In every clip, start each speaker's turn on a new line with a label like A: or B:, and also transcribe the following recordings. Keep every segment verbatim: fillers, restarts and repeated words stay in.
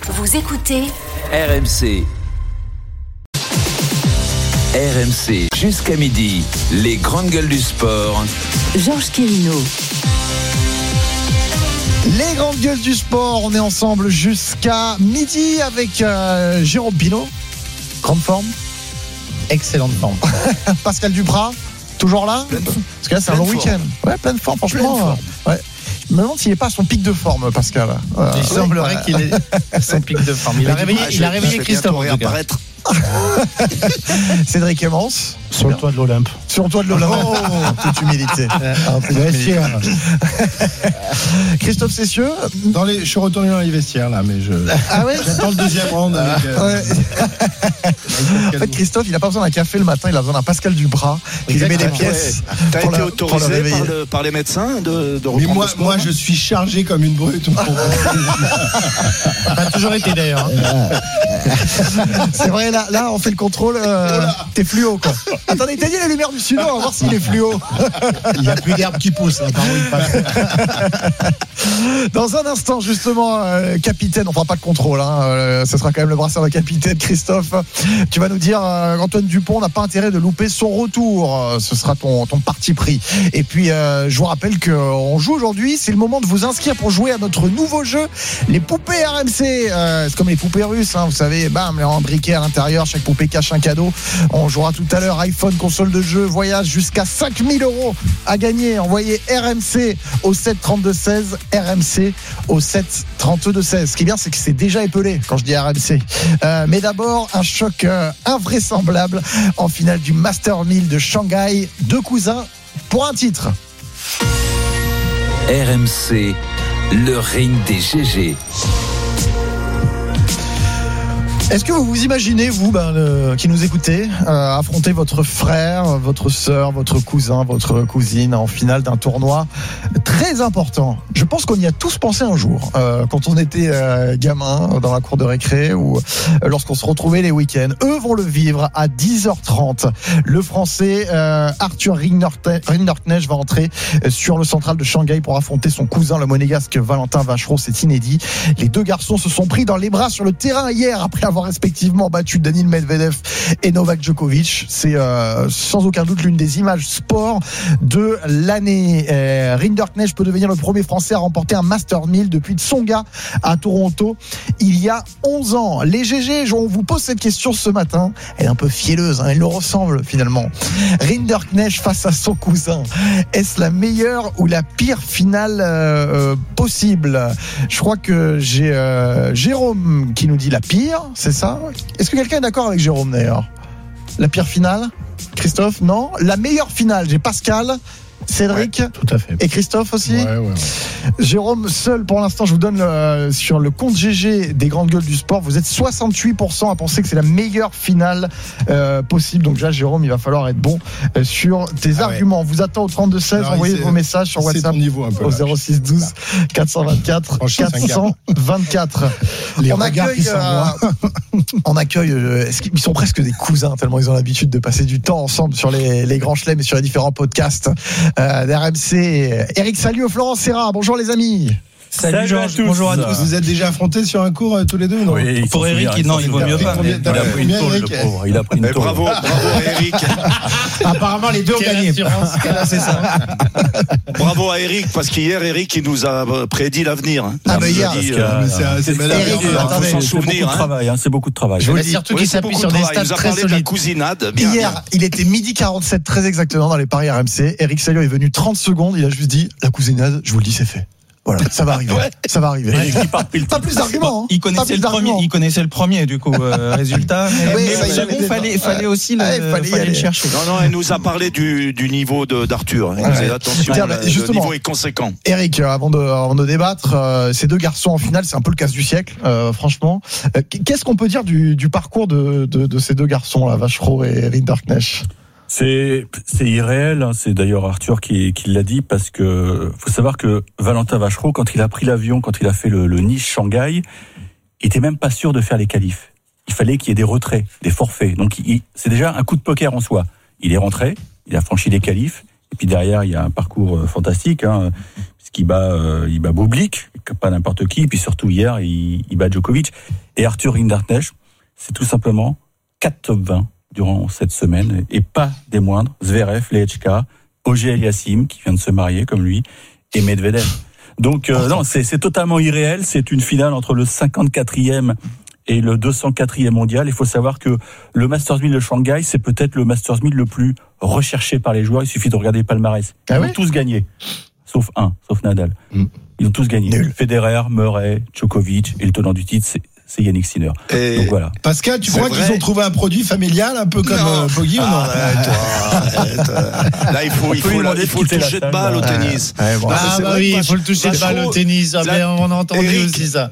A: Vous écoutez
B: R M C. R M C jusqu'à midi, les grandes gueules du sport.
A: Georges Quérino.
C: Les grandes gueules du sport, on est ensemble jusqu'à midi avec euh, Jérôme Pinault. Grande forme. Excellente forme. Pascal Duprat, toujours là. Parce que là, c'est un long week-end. Ouais, pleine forme, franchement. Pleine forme. Ouais. Je me demande s'il n'est pas à son pic de forme, Pascal.
D: Euh, il semblerait ouais. qu'il ait son pic de forme. Il a réveillé, ah, il a réveillé Christophe.
C: Réapparaître. Cédric Emmons.
E: Sur le toit de l'Olympe.
C: Sur le toit de l'Olympe. Oh, toute humilité. Un peu humilité. Christophe Cessieux.
E: Dans les, je suis retourné dans les vestiaires là, mais je.
C: Ah ouais.
E: J'attends le deuxième round. Avec, euh,
C: ouais. En fait, Christophe, il n'a pas besoin d'un café le matin, il a besoin d'un Pascal Duprat qui lui met des pièces.
F: Ouais. T'as été la, autorisé le par, le, par les médecins de, de
E: mais moi, moi, je suis chargé comme une brute.
D: Ça a toujours été d'ailleurs.
C: C'est vrai, là, là, on fait le contrôle. Euh, t'es fluo, quoi. Attendez, t'as dit la lumière du sud, on va voir s'il est fluo.
E: Il n'y a plus d'herbe qui pousse, hein, par où il passe.
C: Dans un instant, justement, euh, capitaine, on fera pas de contrôle, hein, euh, ce sera quand même le brassard de capitaine, Christophe. Tu vas nous dire, euh, Antoine Dupont n'a pas intérêt de louper son retour. Euh, ce sera ton, ton parti pris. Et puis, euh, je vous rappelle qu'on joue aujourd'hui. C'est le moment de vous inscrire pour jouer à notre nouveau jeu, les poupées R M C. Euh, c'est comme les poupées russes, hein, vous savez, bam, en briquet à l'intérieur, chaque poupée cache un cadeau. On jouera tout à l'heure iPhone, console de jeu, voyage jusqu'à cinq mille euros à gagner. Envoyez R M C au sept trente-deux seize, R M C au sept trente-deux seize. Ce qui est bien, c'est que c'est déjà épelé quand je dis R M C. Euh, mais d'abord, un choc euh, invraisemblable en finale du Master mille de Shanghai. Deux cousins pour un titre.
B: R M C, le règne des G G.
C: Est-ce que vous vous imaginez, vous, ben, le, qui nous écoutez, euh, affronter votre frère, votre sœur, votre cousin, votre cousine en finale d'un tournoi très important? Je pense qu'on y a tous pensé un jour, euh, quand on était euh, gamin dans la cour de récré ou euh, lorsqu'on se retrouvait les week-ends. Eux vont le vivre à dix heures trente. Le Français euh, Arthur Rinderknecht va entrer sur le central de Shanghai pour affronter son cousin, le monégasque Valentin Vachereau. C'est inédit. Les deux garçons se sont pris dans les bras sur le terrain hier après avoir respectivement battu Daniil Medvedev et Novak Djokovic. C'est euh, sans aucun doute l'une des images sport de l'année. Euh, Rinderknecht peut devenir le premier Français à remporter un Master mille depuis Tsonga à Toronto il y a onze ans. Les G G, on vous pose cette question ce matin. Elle est un peu fielleuse, hein, elle le ressemble finalement. Rinderknecht face à son cousin. Est-ce la meilleure ou la pire finale euh, possible? Je crois que j'ai euh, Jérôme qui nous dit la pire, c'est ça? Est-ce que quelqu'un est d'accord avec Jérôme d'ailleurs? La pire finale? Christophe, non? La meilleure finale, j'ai Pascal, Cédric,
E: ouais, tout à fait.
C: Et Christophe aussi.
E: Ouais, ouais, ouais.
C: Jérôme, seul pour l'instant, je vous donne le, sur le compte G G des grandes gueules du sport, vous êtes soixante-huit pour cent à penser que c'est la meilleure finale euh, possible. Donc là, Jérôme, il va falloir être bon euh, sur tes ah arguments. Ouais. On vous attend au trente-deux seize, alors, envoyez vos messages sur WhatsApp au zéro six douze quatre cent vingt-quatre quatre cent vingt-quatre.
E: Les
C: on accueille, euh, on accueille euh, ils sont presque des cousins tellement ils ont l'habitude de passer du temps ensemble sur les, les grands chelems et sur les différents podcasts euh, d'R M C. Eric Salio, Florence Serra, bonjour les amis.
D: Salut, Salut Georges, à bonjour à tous.
E: Vous êtes déjà affrontés sur un cours euh, tous les deux, non?
D: Oui, pour Eric, il non, il vaut mieux pas.
E: Il a pris une tôle, le pauvre. Il a pris une tôle.
F: Bravo, bravo à Eric.
D: Apparemment, les deux ont gagné. C'est ça.
F: Bravo à Eric, parce qu'hier, Eric, il nous a prédit l'avenir.
C: Ah, bah hier,
F: dit,
C: euh,
F: c'est, c'est malade.
C: Eric,
F: il
C: attendez,
F: faut s'en
E: c'est
F: souvenir.
E: Beaucoup de travail, hein, c'est beaucoup de travail.
D: Je vous le dis, surtout qu'il s'appuie sur des stats très solides.
F: Il nous a parlé de la cousinade. Bien,
C: hier,
F: bien.
C: il était midi quarante-sept, très exactement, dans les paris R M C. Eric Salio est venu trente secondes, il a juste dit, la cousinade, je vous le dis, c'est fait. Voilà, ça va arriver. Ouais. Ça va arriver.
D: Ouais,
C: pas plus d'arguments. Hein.
D: Il connaissait le premier. Il connaissait le premier, du coup, euh, résultat. Mais,
C: oui,
D: mais le second, fallait, fallait aussi le, ouais, fallait fallait le chercher.
F: Non, non, elle nous a parlé du, du niveau de, d'Arthur. Il
C: ouais.
F: disait, attention,
C: Tiens,
F: le, le niveau est conséquent.
C: Eric, avant de, avant de débattre, euh, ces deux garçons en finale, c'est un peu le casse du siècle, euh, franchement. Euh, qu'est-ce qu'on peut dire du, du parcours de, de, de ces deux garçons, là, Vachereau et Rinderknecht?
E: C'est, c'est irréel, hein. C'est d'ailleurs Arthur qui, qui l'a dit, parce que faut savoir que Valentin Vachereau, quand il a pris l'avion, quand il a fait le, le Nice-Shanghai, il était même pas sûr de faire les qualifs. Il fallait qu'il y ait des retraits, des forfaits. Donc il, c'est déjà un coup de poker en soi. Il est rentré, il a franchi les qualifs, et puis derrière il y a un parcours fantastique, hein, qui bat, euh, il bat Bublik, pas n'importe qui, et puis surtout hier, il, il bat Djokovic. Et Arthur Rinderknecht, c'est tout simplement quatre top vingt durant cette semaine, et pas des moindres, Zverev, Lehechka, Auger Aliassime, qui vient de se marier comme lui, et Medvedev. Donc euh, non, c'est, c'est totalement irréel, c'est une finale entre le cinquante-quatrième et le deux cent quatrième mondial. Il faut savoir que le Masters mille de Shanghai, c'est peut-être le Masters mille le plus recherché par les joueurs. Il suffit de regarder le palmarès. Ils ah oui ont tous gagné, sauf un, sauf Nadal. Mm. Ils ont tous gagné. Nul. Federer, Murray, Djokovic, et le tenant du titre, c'est c'est Yannick Sinner. Et donc voilà.
G: Pascal, tu crois vrai qu'ils ont trouvé un produit familial un peu comme euh, Poggi ou non?
F: Arrête, arrête. Là, il faut, il faut, là, il faut le toucher de balle au tennis.
D: Ah, bon. ah bah oui, il faut le toucher de balle au tennis. Ah, la... On a entendu Eric, aussi ça.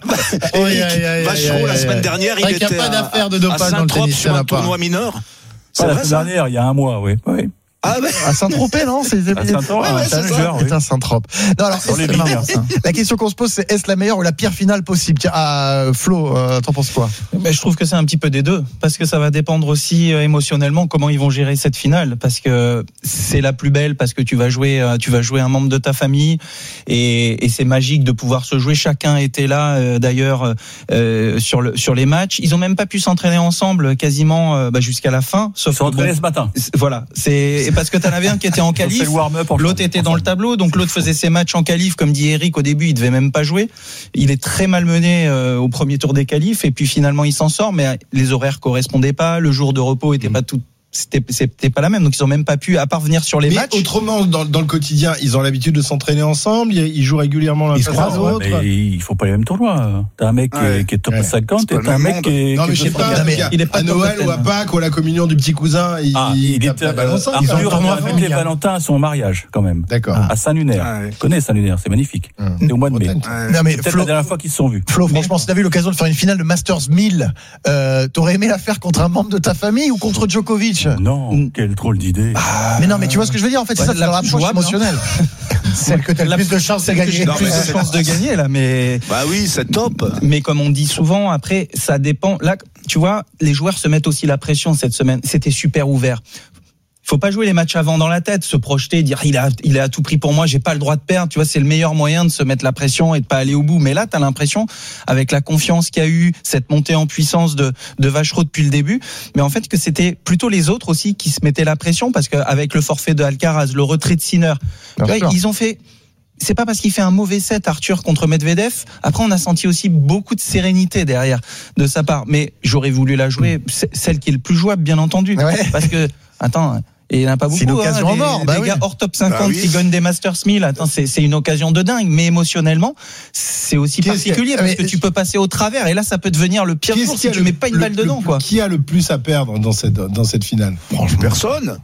F: Eric Vachereau, la semaine dernière, il était
D: à, à, de à
F: Saint-Tropez sur un tournoi mineur.
E: C'est la semaine dernière, il y a un mois, oui. oui.
C: Ah ouais. À Saint-Tropez, non? C'est
E: à Saint-Tropez,
C: ouais, ouais, c'est ça. Oui. Saint-Tropez. Non, alors,
E: les lignes,
C: la question qu'on se pose, c'est est-ce la meilleure ou la pire finale possible? Tiens, ah, Flo, euh, t'en penses quoi?
H: Mais je trouve que c'est un petit peu des deux, parce que ça va dépendre aussi euh, émotionnellement comment ils vont gérer cette finale, parce que c'est la plus belle, parce que tu vas jouer, euh, tu vas jouer un membre de ta famille, et, et c'est magique de pouvoir se jouer. Chacun était là, euh, d'ailleurs, euh, sur le sur les matchs. Ils ont même pas pu s'entraîner ensemble quasiment euh, bah, jusqu'à la fin.
E: Sauf Ils sont entraînés bon, ce matin.
H: Voilà, c'est parce que t'en avais un qui était en qualif, l'autre était dans le tableau, donc l'autre faisait ses matchs en qualif, comme dit Eric au début, il devait même pas jouer. Il est très malmené euh, au premier tour des qualifs, et puis finalement il s'en sort, mais les horaires correspondaient pas, le jour de repos était pas tout. C'était, c'était pas la même, donc ils ont même pas pu, à part venir sur les
G: mais
H: matchs.
G: Autrement, dans, dans le quotidien, ils ont l'habitude de s'entraîner ensemble, ils jouent régulièrement l'un face à l'autre.
E: Ouais, mais il faut pas les mêmes tournois. T'as un mec ouais. qui est top ouais. cinquante et t'as un mec monde. qui est.
G: Non, mais je sais pas, mais il est pas à Noël ou à Pâques ou à la communion du petit cousin, il,
E: ah, il, il est. Arthur a fêté Valentin à son mariage, quand même.
G: D'accord.
E: À Saint-Lunaire. Ah, ouais. Tu connais Saint-Lunaire, c'est magnifique. Mmh. C'est au mois de mai.
C: Non, mais
E: c'est peut-être la dernière fois qu'ils se sont vus.
C: Flo, franchement, si t'avais eu l'occasion de faire une finale de Masters mille, t'aurais aimé la faire contre un membre de ta famille ou contre Djokovic?
E: Non. Quelle drôle d'idée.
C: Ah, mais non, mais tu vois ce que je veux dire, en fait, c'est ouais, ça, c'est la rapproche émotionnelle. Celle que tu as le plus de chance de gagner.
H: Non, plus de chance de gagner, là, mais.
F: Bah oui, c'est top.
H: Mais comme on dit souvent, après, ça dépend. Là, tu vois, les joueurs se mettent aussi la pression cette semaine. C'était super ouvert. Faut pas jouer les matchs avant dans la tête, se projeter, dire il a, il est à tout prix pour moi, j'ai pas le droit de perdre. Tu vois, c'est le meilleur moyen de se mettre la pression et de pas aller au bout. Mais là, t'as l'impression, avec la confiance qu'il y a eu, cette montée en puissance de, de Vachereau depuis le début, mais en fait que c'était plutôt les autres aussi qui se mettaient la pression, parce qu'avec le forfait de Alcaraz, le retrait de Sinner, tu vois, ils ont fait. C'est pas parce qu'il fait un mauvais set, Arthur, contre Medvedev. Après, on a senti aussi beaucoup de sérénité derrière de sa part. Mais j'aurais voulu la jouer, celle qui est le plus jouable, bien entendu, ouais. Parce que attends. Et il n'y en a pas beaucoup.
C: C'est une occasion
H: hein,
C: en mort.
H: Des,
C: bah
H: des
C: oui.
H: gars hors top cinquante bah oui. qui gagnent des Masters mille. Attends, c'est, c'est une occasion de dingue. Mais émotionnellement, c'est aussi Qu'est-ce particulier parce que tu peux passer au travers. Et là, ça peut devenir le pire jour si tu ne mets pas une le, balle le, dedans.
G: Le,
H: quoi.
G: Qui a le plus à perdre dans cette, dans cette finale?
F: Franchement, personne.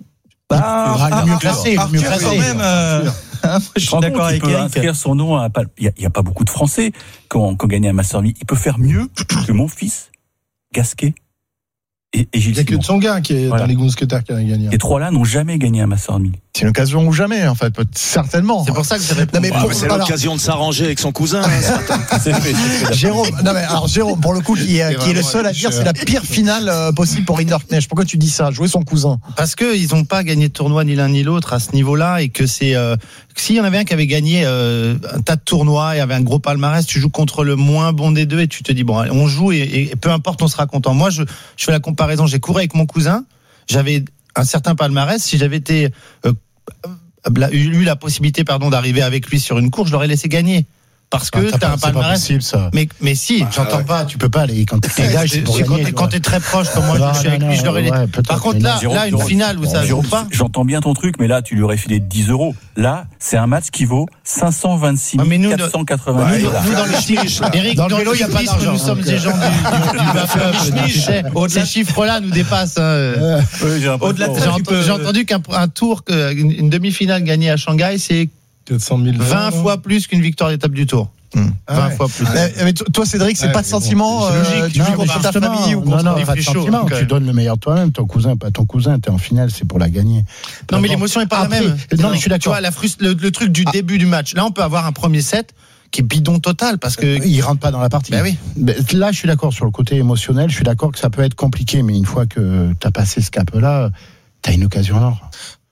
H: Bah,
C: ah, le mieux classé.
H: Ah,
C: le mieux classé.
H: Quand même. Euh, je suis d'accord avec Eric.
E: Il peut inscrire son nom. Il n'y a, a pas beaucoup de Français qui ont, qui ont gagné un Masters mille. Il peut faire mieux que mon fils, Gasquet. Et, et
G: il n'y a que Tsonga qui est voilà. dans les Mousquetaires qui a gagné.
E: Les trois-là n'ont jamais gagné un Masters mille.
C: C'est une occasion ou jamais, en fait, certainement.
D: C'est pour ça que j'avais.
F: Non, mais pour, ouais, c'est alors, l'occasion de s'arranger avec son cousin. Hein,
C: c'est fait, c'est fait. Jérôme, non mais alors Jérôme, pour le coup, qui est, qui est le seul à dire, c'est la pire finale euh, possible pour Rinderknecht. Pourquoi tu dis ça? Jouer son cousin?
D: Parce que ils n'ont pas gagné de tournoi ni l'un ni l'autre à ce niveau-là, et que c'est. Euh, s'il y en avait un qui avait gagné euh, un tas de tournois et avait un gros palmarès, tu joues contre le moins bon des deux et tu te dis bon, on joue et, et peu importe, on sera content. Moi, je, je fais la comparaison. J'ai couru avec mon cousin, j'avais un certain palmarès. Si j'avais été euh, eu la possibilité, pardon, d'arriver avec lui sur une course, je l'aurais laissé gagner. Parce que ah, t'as, t'as un palmarès.
G: C'est pas possible, ça.
D: Mais, mais si.
G: Ah, j'entends ouais. pas, tu peux pas aller quand t'es gage, c'est pour
D: quand,
G: gagner,
D: t'es, quand t'es très proche, comme moi, je suis avec lui, je l'aurais laissé. Par contre, là, Jérôme, là, une Jérôme, finale où ça joue pas.
E: J'entends bien ton truc, mais là, tu lui aurais filé dix euros. Là, c'est un match qui vaut cinq cent vingt-six mille quatre cent quatre-vingt dollars.
D: Nous, dans le chiffre, Eric, dans le vélo, il n'y a pas d'argent. Nous sommes des gens du bas. Ces chiffres-là nous dépassent. J'ai entendu qu'un tour, une demi-finale gagnée à Shanghai, c'est
G: quatre cent mille
D: vingt fois plus qu'une victoire d'étape du Tour. Mmh.
C: Ah vingt ouais. fois plus. Mais, mais toi, Cédric, c'est ouais, pas de sentiment.
G: Bon, c'est logique.
C: Euh, tu joues contre ta famille ou contre
G: non, non, pas de sentiment. Tu donnes le meilleur toi-même. Ton cousin, pas ton cousin. T'es en finale, c'est pour la gagner.
D: Non, mais l'émotion est pas
G: Après,
D: la même.
G: Non, mais je suis d'accord.
D: Tu vois, la frust- le, le truc du ah. début du match. Là, on peut avoir un premier set qui est bidon total parce que
G: il rentre pas dans la partie.
D: Ben oui.
G: Là, je suis d'accord sur le côté émotionnel. Je suis d'accord que ça peut être compliqué, mais une fois que t'as passé ce cap-là, t'as une occasion en or.
H: Ouais.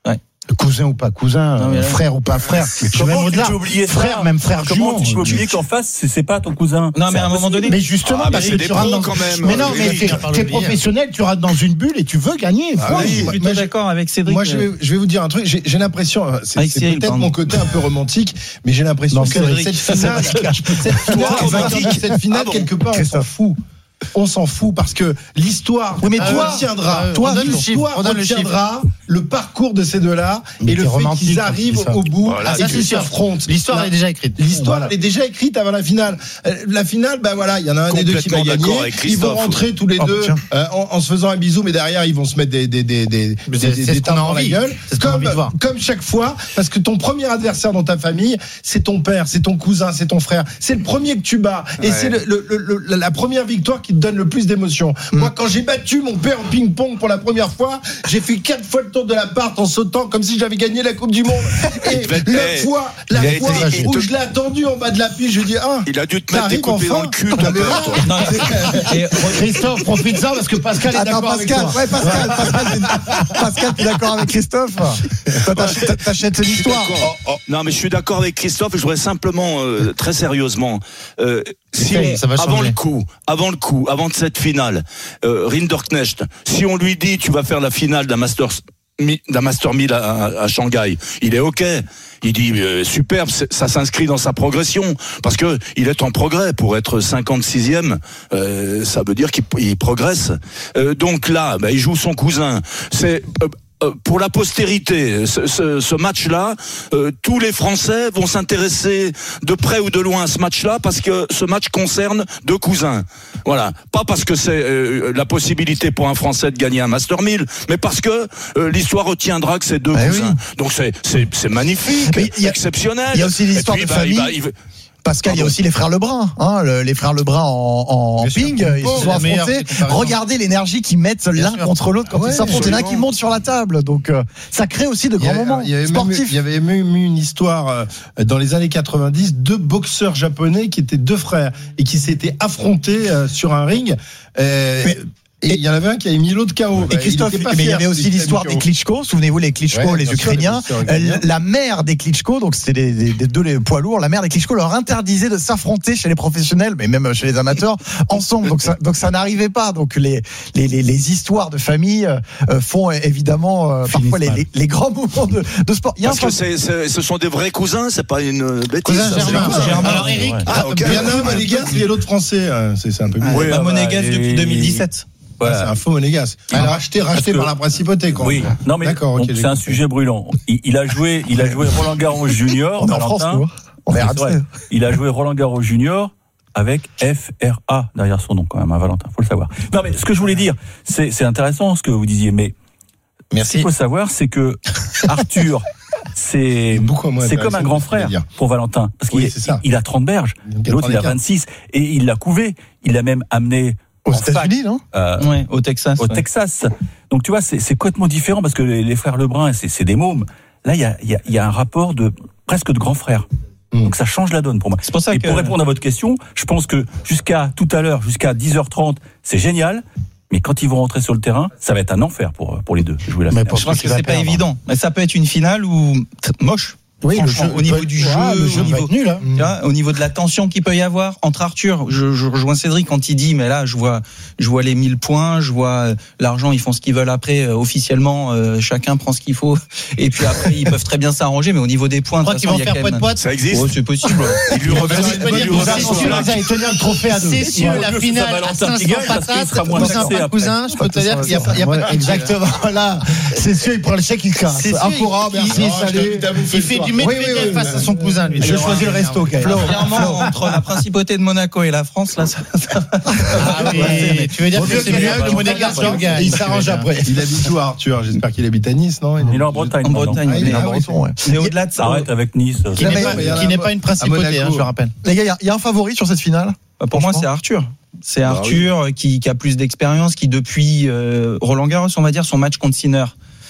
G: Cousin ou pas cousin,
H: Non, mais là-
G: frère ou pas frère. Je vais
E: Comment
G: même
E: tu
G: au-delà.
E: peux oublier ça
G: Frère, même frère
E: Comment
G: jumeau.
E: tu peux oublier qu'en face, c'est, c'est pas ton cousin?
H: Non, mais
E: C'est
H: à un moment
E: impossible.
H: donné.
G: Mais justement,
F: Ah,
G: parce
F: mais
G: que
F: c'est
G: tu
F: des
G: rentres
F: pros
G: dans.
F: quand même.
G: Mais non, mais
F: Eric,
G: t'es,
F: on parle
G: t'es
F: de hier.
G: professionnel, tu rentres dans une bulle et tu veux gagner.
F: Ah
G: Point.
F: oui.
H: Je suis
G: Moi,
H: plutôt
G: je-
H: d'accord avec Cédric.
G: Moi, je vais, je vais vous dire un truc. J'ai, j'ai l'impression, c'est,
H: Avec
G: c'est
H: Cyril,
G: peut-être
H: pardon.
G: mon côté un peu romantique, mais j'ai l'impression
C: Non,
G: que
C: Cédric,
G: cette
C: ça, c'est
G: finale, cette finale,
F: romantique.
G: cette finale,
F: Ah bon.
G: quelque part, on s'en
C: Christophe.
G: fout. On s'en fout parce que l'histoire
C: Oui, mais
G: euh,
C: toi,
G: retiendra,
C: euh, toi,
G: on donne le
C: l'histoire
G: chiffre, on donne le retiendra le parcours de ces deux-là
C: Mais
G: et le
C: t'es
G: fait
C: romantique
G: qu'ils
C: quand tu
G: arrivent
C: dis ça.
G: au bout
F: Voilà,
G: et
F: ça,
G: qu'ils
F: c'est sûr.
G: s'affrontent.
C: L'histoire
G: La-
C: est déjà écrite.
G: L'histoire
C: Voilà.
G: est déjà écrite avant la finale. Euh, La finale, ben voilà, il y en a un des deux qui va
F: Complètement
G: gagner.
F: d'accord avec
G: Ils vont
F: Christophe.
G: rentrer tous les
C: Oh,
G: deux
C: tiens.
G: euh, en, en se faisant un bisou, mais derrière ils vont se mettre des des des des,
C: Mais
G: des,
C: c'est-
G: des-
C: c'est
G: des
C: ce qu'on a
G: tartes dans la
C: envie.
G: gueule.
C: C'est ce qu'on a
G: Comme
C: envie de voir.
G: comme chaque fois, parce que ton premier adversaire dans ta famille, c'est ton père, c'est ton cousin, c'est ton frère. C'est le premier que tu bats, et
F: Ouais.
G: c'est le, le- le- le- la première victoire qui te donne le plus d'émotion. Moi, quand j'ai battu mon père au ping-pong pour la première fois, j'ai fait quatre fois le tour de l'appart en sautant comme si j'avais gagné la Coupe du Monde. Et
F: Il devait-
G: la
F: eh,
G: fois,
F: il
G: la
F: a
G: fois
F: été- il
G: où
F: te-
G: je l'ai attendu en bas de la piste, je lui ai dit ah.
F: Il a dû te mettre des
G: T'arrives
F: coups de pied dans
G: enfin.
F: le cul, ton père, toi.
H: Non, et-
G: Christophe, profite-en parce que Pascal est
C: Attends,
G: d'accord avec
C: Pascal,
G: toi.
C: ouais, Pascal, Pascal, t'es- Pascal, t'es d'accord avec Christophe? Toi, t'achètes, t'achètes l'histoire.
F: Oh, oh. Non, mais je suis d'accord avec Christophe. Je voudrais simplement, euh, très sérieusement, euh, si
C: Ça, ça va
F: avant
C: changer.
F: le coup, avant le coup, avant de cette finale, euh, Rinderknecht, si on lui dit tu vas faire la finale d'un Masters, mi- d'un Master mille à, à Shanghai, il est ok. Il dit euh, superbe, c'est- ça s'inscrit dans sa progression parce que il est en progrès pour être cinquante-sixième. Euh, ça veut dire qu'il il progresse. Euh, donc là, bah, il joue son cousin. C'est euh, euh, pour la postérité, ce, ce, ce match-là, euh, tous les Français vont s'intéresser de près ou de loin à ce match-là parce que ce match concerne deux cousins. Voilà, pas parce que c'est euh, la possibilité pour un Français de gagner un Master mille, mais parce que euh, l'histoire retiendra que c'est deux
C: Eh
F: cousins. Donc c'est c'est c'est magnifique,
C: Mais il y a-
F: exceptionnel.
C: il y a aussi l'histoire
F: Et puis,
C: de
F: bah, il
C: famille.
F: va- il va-
C: Pascal, il y a
F: Pardon.
C: aussi les frères Lebrun, hein, le- les frères Lebrun en, en
G: Bien sûr.
C: ping, ils
G: Oh,
C: se sont
G: la meilleure
C: affrontés.
G: comparaison.
C: Regardez l'énergie qu'ils mettent l'un
G: sûr.
C: contre l'autre quand
G: Ouais,
C: ils s'affrontent. Il y en a qui
F: absolument.
C: montent sur la table, donc euh, ça crée aussi de
G: Il y
C: grands
G: a-
C: moments
G: il y avait même,
C: sportifs.
G: il y avait même eu une histoire euh, dans les années quatre-vingt-dix, deux boxeurs japonais qui étaient deux frères et qui s'étaient affrontés euh, sur un ring. Euh,
C: Mais-
G: et il y en avait un qui avait mis l'autre K O.
C: Et Christophe, mais il y avait aussi l'histoire des Klitschko. Souvenez-vous les Klitschko,
G: Ouais,
C: les
G: bien sûr,
C: Ukrainiens.
G: les boxeurs
C: Euh,
G: ukrainiens.
C: La mère des Klitschko, donc c'était des, des- des deux les poids lourds. La mère des Klitschko leur interdisait de s'affronter chez les professionnels, mais même chez les amateurs, ensemble. Donc ça, donc ça n'arrivait pas. Donc les les, les, les histoires de famille euh, font évidemment euh, parfois les, les, les grands moments de, de sport. Il y a un
F: Parce que
C: truc-
F: c'est, c'est- ce sont des vrais cousins, c'est pas une bêtise.
G: Cousin
F: ça, c'est
G: Germain.
F: des cousins.
H: Germain.
G: Alors Eric,
F: Ah, ok.
G: il y en a un monégasque et l'autre français. euh, C'est c'est un peu bizarre.
E: Oui,
H: Bah,
E: ah, bah,
H: monégasque
E: et-
H: depuis deux mille dix-sept.
G: Ah,
E: Voilà.
G: c'est un faux monégasque. Il a racheté, racheté
E: que-
G: par la principauté, quoi.
E: Oui, non mais
G: D'accord, ok,
E: on- c'est
G: j'ai
E: un
G: compris.
E: sujet brûlant. Il, il a joué, il a joué Roland Garros Junior.
C: on est en France,
E: Valentin.
C: nous. hein. On est
E: C'est
C: ratés.
E: vrai. Il a joué Roland Garros Junior avec F R A derrière son nom quand même, hein, Valentin, faut le savoir. Non mais ce que je voulais dire, c'est c'est intéressant ce que vous disiez, mais ce qu'il faut savoir, c'est que Arthur, c'est
G: Beaucoup moins
E: c'est comme un
G: intéressant
E: grand
G: que ce qu'il
E: frère
G: veut dire.
E: pour Valentin, parce qu'il
G: Oui,
E: est-
G: c'est ça.
E: il a trente berges,
G: Donc,
E: et l'autre il a
G: quatre-vingt-quatre.
E: vingt-six, et il l'a couvé, il l'a même amené
C: Aux
E: en fac,
C: États-Unis, non
E: euh,
H: Ouais, au Texas.
E: au
H: ouais.
E: Texas. Donc tu vois, c'est c'est complètement différent parce que les, les frères Lebrun, c'est c'est des mômes. Là, il y a, il y, a, il y a un rapport de presque de grand frère.
G: Mm.
E: Donc ça change la donne pour moi.
H: C'est pour ça
E: Et
H: que-
E: pour répondre à votre question, je pense que jusqu'à tout à l'heure, jusqu'à dix heures trente, c'est génial. Mais quand ils vont rentrer sur le terrain, ça va être un enfer pour pour les deux. Jouer la
C: Mais
E: finale.
C: pour
H: Je pense
C: Qui
H: que
C: va
H: c'est pas
C: perdre.
H: évident. Mais ça peut être une finale où t- moche.
G: Oui, le
H: Franchement,
G: jeu
H: au niveau
G: peut-
H: du jeu,
G: Ah, le
H: au
G: jeu va
H: niveau-
G: être nul, hein.
H: Tu vois, au niveau de la tension qu'il peut y avoir entre Arthur, je, je rejoins Cédric quand il dit mais là je vois je vois les mille points, je vois euh, l'argent, ils font ce qu'ils veulent après euh, officiellement, euh, chacun prend ce qu'il faut et puis après ils peuvent très bien s'arranger, mais au niveau des points, de
I: crois
H: toute
I: qu'ils
H: façon,
I: vont
H: il y a
I: faire
H: quand même-
I: poète-poète.
F: Ça existe.
H: Oh, c'est possible.
F: Il lui revient,
I: Je peux
F: il
I: dire
F: lui
I: que
F: revient
I: c'est
F: son
I: sûr,
F: flag.
G: Vous allez tenir le trophée à deux.
I: C'est sûr,
E: Ouais,
I: la
E: mieux que
I: finale
E: ça,
I: à
E: Valentin
I: cinq
E: qui
I: cents
E: gagne, parce qu'il
I: patates,
E: sera moins
I: cousin
E: taxé
I: par
E: après.
I: cousin, je peux te dire qu'il n'y a pas, il y a pas
G: Ouais,
I: de pitié, là.
G: exactement. Là, c'est sûr, il prend le chèque, il casse.
I: C'est sûr,
G: Un
I: il-
G: courant,
I: il-
G: merci,
I: il-
G: salut.
I: Il fait du
G: Oui, oui,
I: Medvedev
G: oui,
I: face
G: oui.
I: à son cousin, lui.
G: Je choisis le resto, Gaël.
H: Clairement, entre la principauté de Monaco et la France, là, ça, ça va.
I: Ah oui, mais tu veux dire que c'est mieux que le monégasque
G: Et
I: gagne.
G: il s'arrange après. Il habite où, Arthur? J'espère qu'il habite à Nice, non?
E: Il est en Bretagne.
H: En
E: maintenant.
H: Bretagne.
G: Ah, il est
H: mais-
G: à Breton, ouais.
H: Mais au-delà de ça,
E: Arrête avec Nice.
I: Qui
C: Non,
I: n'est
C: mais-
I: pas-
G: mais il y en a
I: qui n'est
G: à
I: pas une
G: à
I: principauté,
G: Monaco.
I: hein, je le rappelle.
C: Les gars, il y a- il y, a un favori sur cette finale.
H: Bah, pour moi,
C: Franchement.
H: c'est Arthur. C'est
F: Bah
H: Arthur qui, qui a plus d'expérience, qui depuis euh, Roland Garros, on va dire, son match contre Sinner,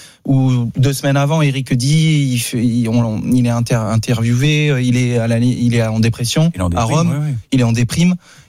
H: où deux semaines avant, Eric dit, il, fait- il, on- il est inter- interviewé, il est, à la, il est en dépression
E: Il est en
H: à
E: déprime,
H: Rome,
E: ouais, ouais.
H: il est en déprime,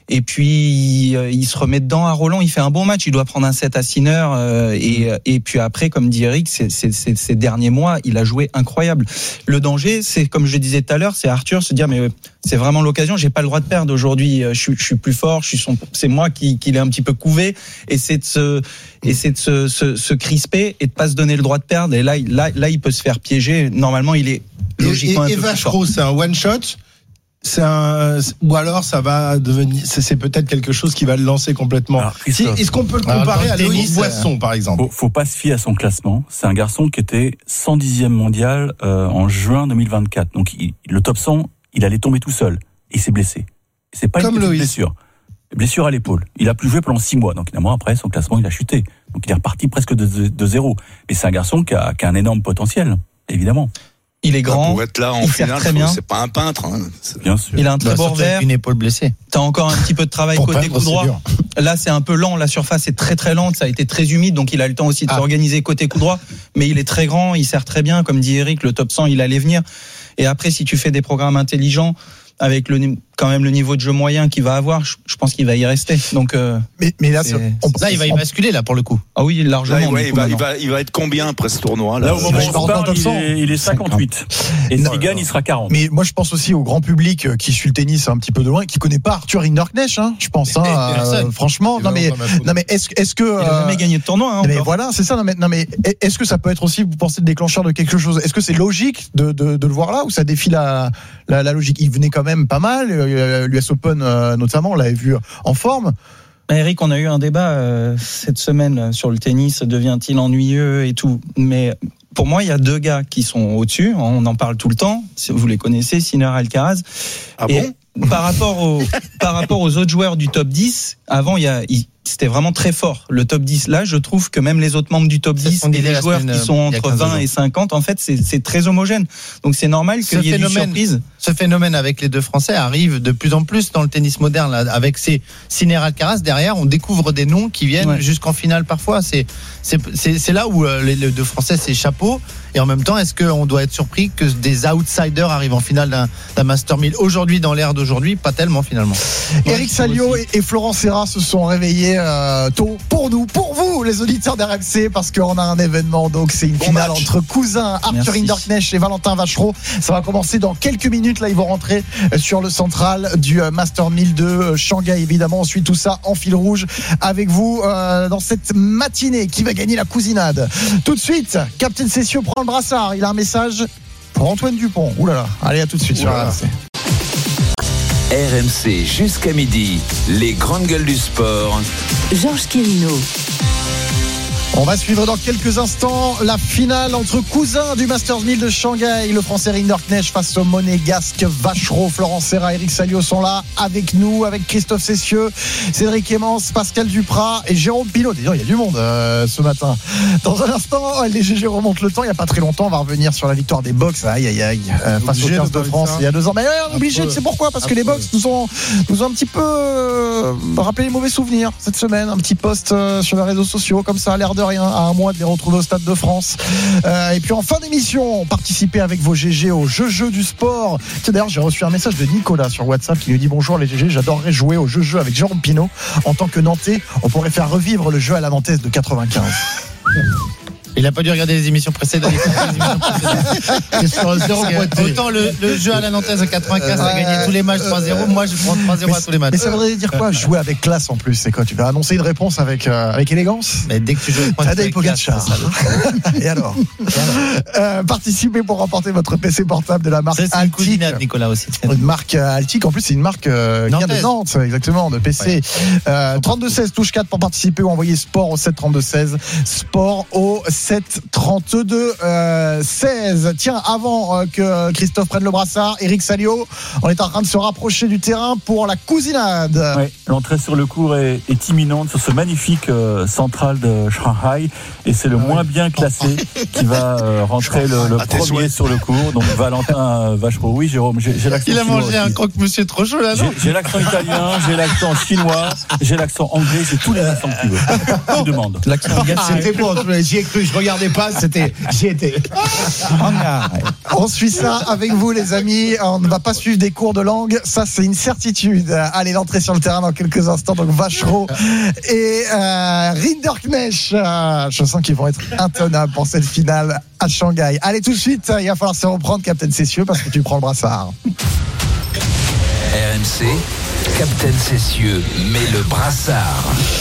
H: Et puis il, il se remet dedans à Roland, il fait un bon match, il doit prendre un set à Sinner euh, et, et puis après, comme dit Eric, c'est, c'est, c'est, ces derniers mois, il a joué incroyable. Le danger, c'est comme je le disais tout à l'heure, c'est Arthur se dire mais c'est vraiment l'occasion, j'ai pas le droit de perdre aujourd'hui, je suis, je suis plus fort, je suis son, c'est moi qui, qui l'ai un petit peu couvé, et c'est de se, et c'est de se, se, se crisper et de pas se donner le droit de perdre. Et là, là, là, il peut se faire piéger. Normalement, il est logiquement
G: et, et,
H: un peu
G: et Vachereau, c'est un one shot. C'est un, ou alors ça va devenir, c'est, c'est peut-être quelque chose qui va le lancer complètement. Alors, si, est-ce qu'on peut le comparer à Loïc Boisson, par exemple?
E: Faut, faut pas se fier à son classement. C'est un garçon qui était cent dixième mondial euh, en juin deux mille vingt-quatre. Donc il, le top cent, il allait tomber tout seul. Il s'est blessé. Et c'est pas
G: Comme
E: une petite
G: Loïc.
E: blessure. Blessure à l'épaule. Il a plus joué pendant six mois. Donc évidemment après son classement il a chuté. Donc il est reparti presque de, de, de zéro. Mais c'est un garçon qui a, qui a un énorme potentiel, évidemment.
H: Il est grand.
F: Pour être là en
H: il
F: finale,
H: très bien.
F: c'est pas un peintre. Hein.
E: Bien sûr.
H: Il a un très
I: Bah,
H: beau
I: surtout
H: revers.
I: avec une épaule blessée.
H: T'as encore un petit peu de travail
G: Pour
H: côté
G: peindre,
H: coup
G: c'est
H: droit.
G: dur.
H: Là, c'est un peu lent. La surface est très très lente. Ça a été très humide, donc il a le temps aussi de
G: Ah.
H: s'organiser côté coup droit. Mais il est très grand, il sert très bien. Comme dit Eric, le top cent, il allait venir. Et après, si tu fais des programmes intelligents, avec le quand même le niveau de jeu moyen qu'il va avoir, je, je pense qu'il va y rester. Donc, euh,
C: Mais, mais là,
H: C'est-
C: c'est- on,
I: Là, il va y
C: on-
I: basculer, là, pour le coup.
H: ah oui, largement.
F: Là, ouais,
H: du
F: il,
H: coup,
F: va, il,
H: maintenant.
F: va, il va être combien après ce tournoi là,
E: Là, au moment où
C: je
E: on
C: vais
E: se parle,
C: rentrer dans le
E: il est, il est cinquante-huit. Et
C: Non,
E: s'il gagne, il sera quarante.
C: Mais moi, je pense aussi au grand public euh, qui suit le tennis un petit peu de loin, qui connaît pas Arthur Hinderknecht, hein, je pense. Hein,
I: Et personne.
C: euh, franchement, non mais, non mais est-ce, est-ce que
H: Il a
C: euh,
H: jamais gagné de tournoi. Hein,
C: non, mais
H: encore.
C: voilà, c'est ça. Non mais, non mais, est-ce que ça peut être aussi, vous pensez, le déclencheur de quelque chose? Est-ce que c'est logique de, de, de le voir là, ou ça défie la, la, la logique? Il venait quand même pas mal, euh, l'U S Open euh, notamment, on l'avait vu en forme.
H: Eric, on a eu un débat euh, cette semaine sur le tennis, devient-il ennuyeux et tout. Mais pour moi, il y a deux gars qui sont au-dessus. On en parle tout le temps. Vous les connaissez, Sinner, Alcaraz.
F: Ah
H: Et
F: bon
H: par rapport aux par rapport aux autres joueurs du top dix, avant il y a il, c'était vraiment très fort le top dix. Là, je trouve que même les autres membres du top
I: C'est
H: dix
I: ce qu'on
H: et
I: disait
H: les
I: la
H: joueurs
I: semaine,
H: qui sont
I: il y a
H: entre
I: quinze
H: vingt
I: jours.
H: et cinquante, en fait, c'est c'est très homogène. Donc c'est normal
I: Ce
H: qu'il y ait des
I: phénomène-
H: surprises.
I: Ce phénomène avec les deux Français arrive de plus en plus dans le tennis moderne. Là, avec ces Sinner, Alcaraz derrière, on découvre des noms qui viennent
H: Ouais.
I: jusqu'en finale parfois. C'est c'est c'est, c'est là où euh, les, les deux Français c'est chapeau. Et en même temps, est-ce qu'on doit être surpris que des outsiders arrivent en finale d'un, d'un Master mille aujourd'hui, dans l'ère d'aujourd'hui? Pas tellement finalement.
C: Eric Salio et, et Florent Serra se sont réveillés euh, tôt pour nous, pour vous, les auditeurs d'R M C, parce qu'on a un événement. Donc c'est une
F: Bon
C: finale
F: match.
C: entre cousins Arthur
H: Merci.
C: Hinderknecht et Valentin Vachereau. Ça va commencer dans quelques minutes. Là, ils vont rentrer sur le central du euh, Master mille de euh, Shanghai. Évidemment, on suit tout ça en fil rouge avec vous euh, dans cette matinée. Qui va gagner la cousinade? Tout de suite, Captain Cessio prend le brassard. Il a un message pour Antoine Dupont. Ouh là là. Allez, à tout de suite sur R M C.
B: R M C jusqu'à midi, les grandes gueules du sport.
A: Georges Quirino.
C: On va suivre dans quelques instants la finale entre cousins du Masters mille de Shanghai. Le Français Hinderknecht face au monégasque Vachereau. Florent Serra, Eric Salio sont là avec nous, avec Christophe Cessieux, Cédric Clémence, Pascal Duprat et Jérôme Pinot. D'ailleurs, il y a du monde euh, ce matin. Dans un instant, les G G remontent le temps. Il n'y a pas très longtemps, on va revenir sur la victoire des box. Aïe, aïe, aïe. Euh, face aux
G: Obligé
C: quinze
G: de
C: de
G: parler
C: France
G: de ça.
C: il y a deux ans. Mais ouais, on est obligé,
G: peu.
C: tu sais pourquoi? Parce
G: Un
C: que les
G: peu.
C: box nous ont, nous ont un petit peu euh, rappelé les mauvais souvenirs cette semaine. Un petit post euh, sur les réseaux sociaux, comme ça, à l'air de rien, à un mois de les retrouver au Stade de France. Euh, et puis en fin d'émission, participez avec vos G G au jeu-jeu du sport. Tiens, d'ailleurs, j'ai reçu un message de Nicolas sur WhatsApp qui lui dit: bonjour les G G, j'adorerais jouer au jeu-jeu avec Jérôme Pinot. En tant que Nantais, on pourrait faire revivre le jeu à la Nantaise de quatre-vingt-quinze.
I: Il a pas dû regarder les émissions précédentes. Les émissions précédentes.
G: C'est sur un zéro pointé.
I: Autant le, le jeu à la Nantaise à quatre-vingt-quinze a
C: Euh,
I: gagné tous les matchs trois zéro. Moi, je prends trois zéro à tous les matchs.
C: Mais ça voudrait dire quoi? Jouer avec classe en plus, c'est quoi? Tu vas annoncer une réponse avec, euh, avec élégance?
I: Mais dès que tu joues au point de
C: Tadej
I: vue avec classe,
C: Pogacar.
I: c'est ça.
C: Et alors euh, Participez pour remporter votre P C portable de la marque
I: Ça, c'est une
C: Altic.
I: cousinade, Nicolas aussi.
C: Une marque euh, Altic, en plus c'est une marque euh, qui vient de
I: Nantaise.
C: Nantes, exactement, de P C. Euh, trente-deux seize, touche quatre pour participer ou envoyer sport au sept trente-deux seize. Sport au sept trente-deux seize. Tiens, avant euh, que Christophe prenne le brassard, Eric Salio, on est en train de se rapprocher du terrain pour la cousinade.
E: Ouais, l'entrée sur le cours est, est imminente sur ce magnifique euh, central de Shanghai, et c'est le moins bien classé qui va euh, rentrer le, le
F: À tes
E: premier
F: souhaits.
E: sur le cours. Donc Valentin euh, Vachereau. Oui, Jérôme, j'ai, j'ai l'accent
I: Il a
E: chinois
I: mangé un
E: aussi.
I: croque-monsieur trop chaud là, non?
E: J'ai, j'ai l'accent italien, j'ai l'accent chinois, j'ai l'accent anglais, j'ai tous les accents que tu veux. Tu demandes.
H: L'accent
G: C'était bon, j'y ai cru, je regardais pas, c'était, j'y étais.
C: On suit ça avec vous, les amis. On ne va pas suivre des cours de langue, ça c'est une certitude. Allez, l'entrée sur le terrain dans quelques instants. Donc Vachereau et euh, Rinderknecht. Euh, je sens qu'ils vont être intenables pour cette finale à Shanghai. Allez, tout de suite, il va falloir se reprendre, Captain Cessieux, parce que tu prends le brassard.
B: R M C, Captain Cessieux met le brassard.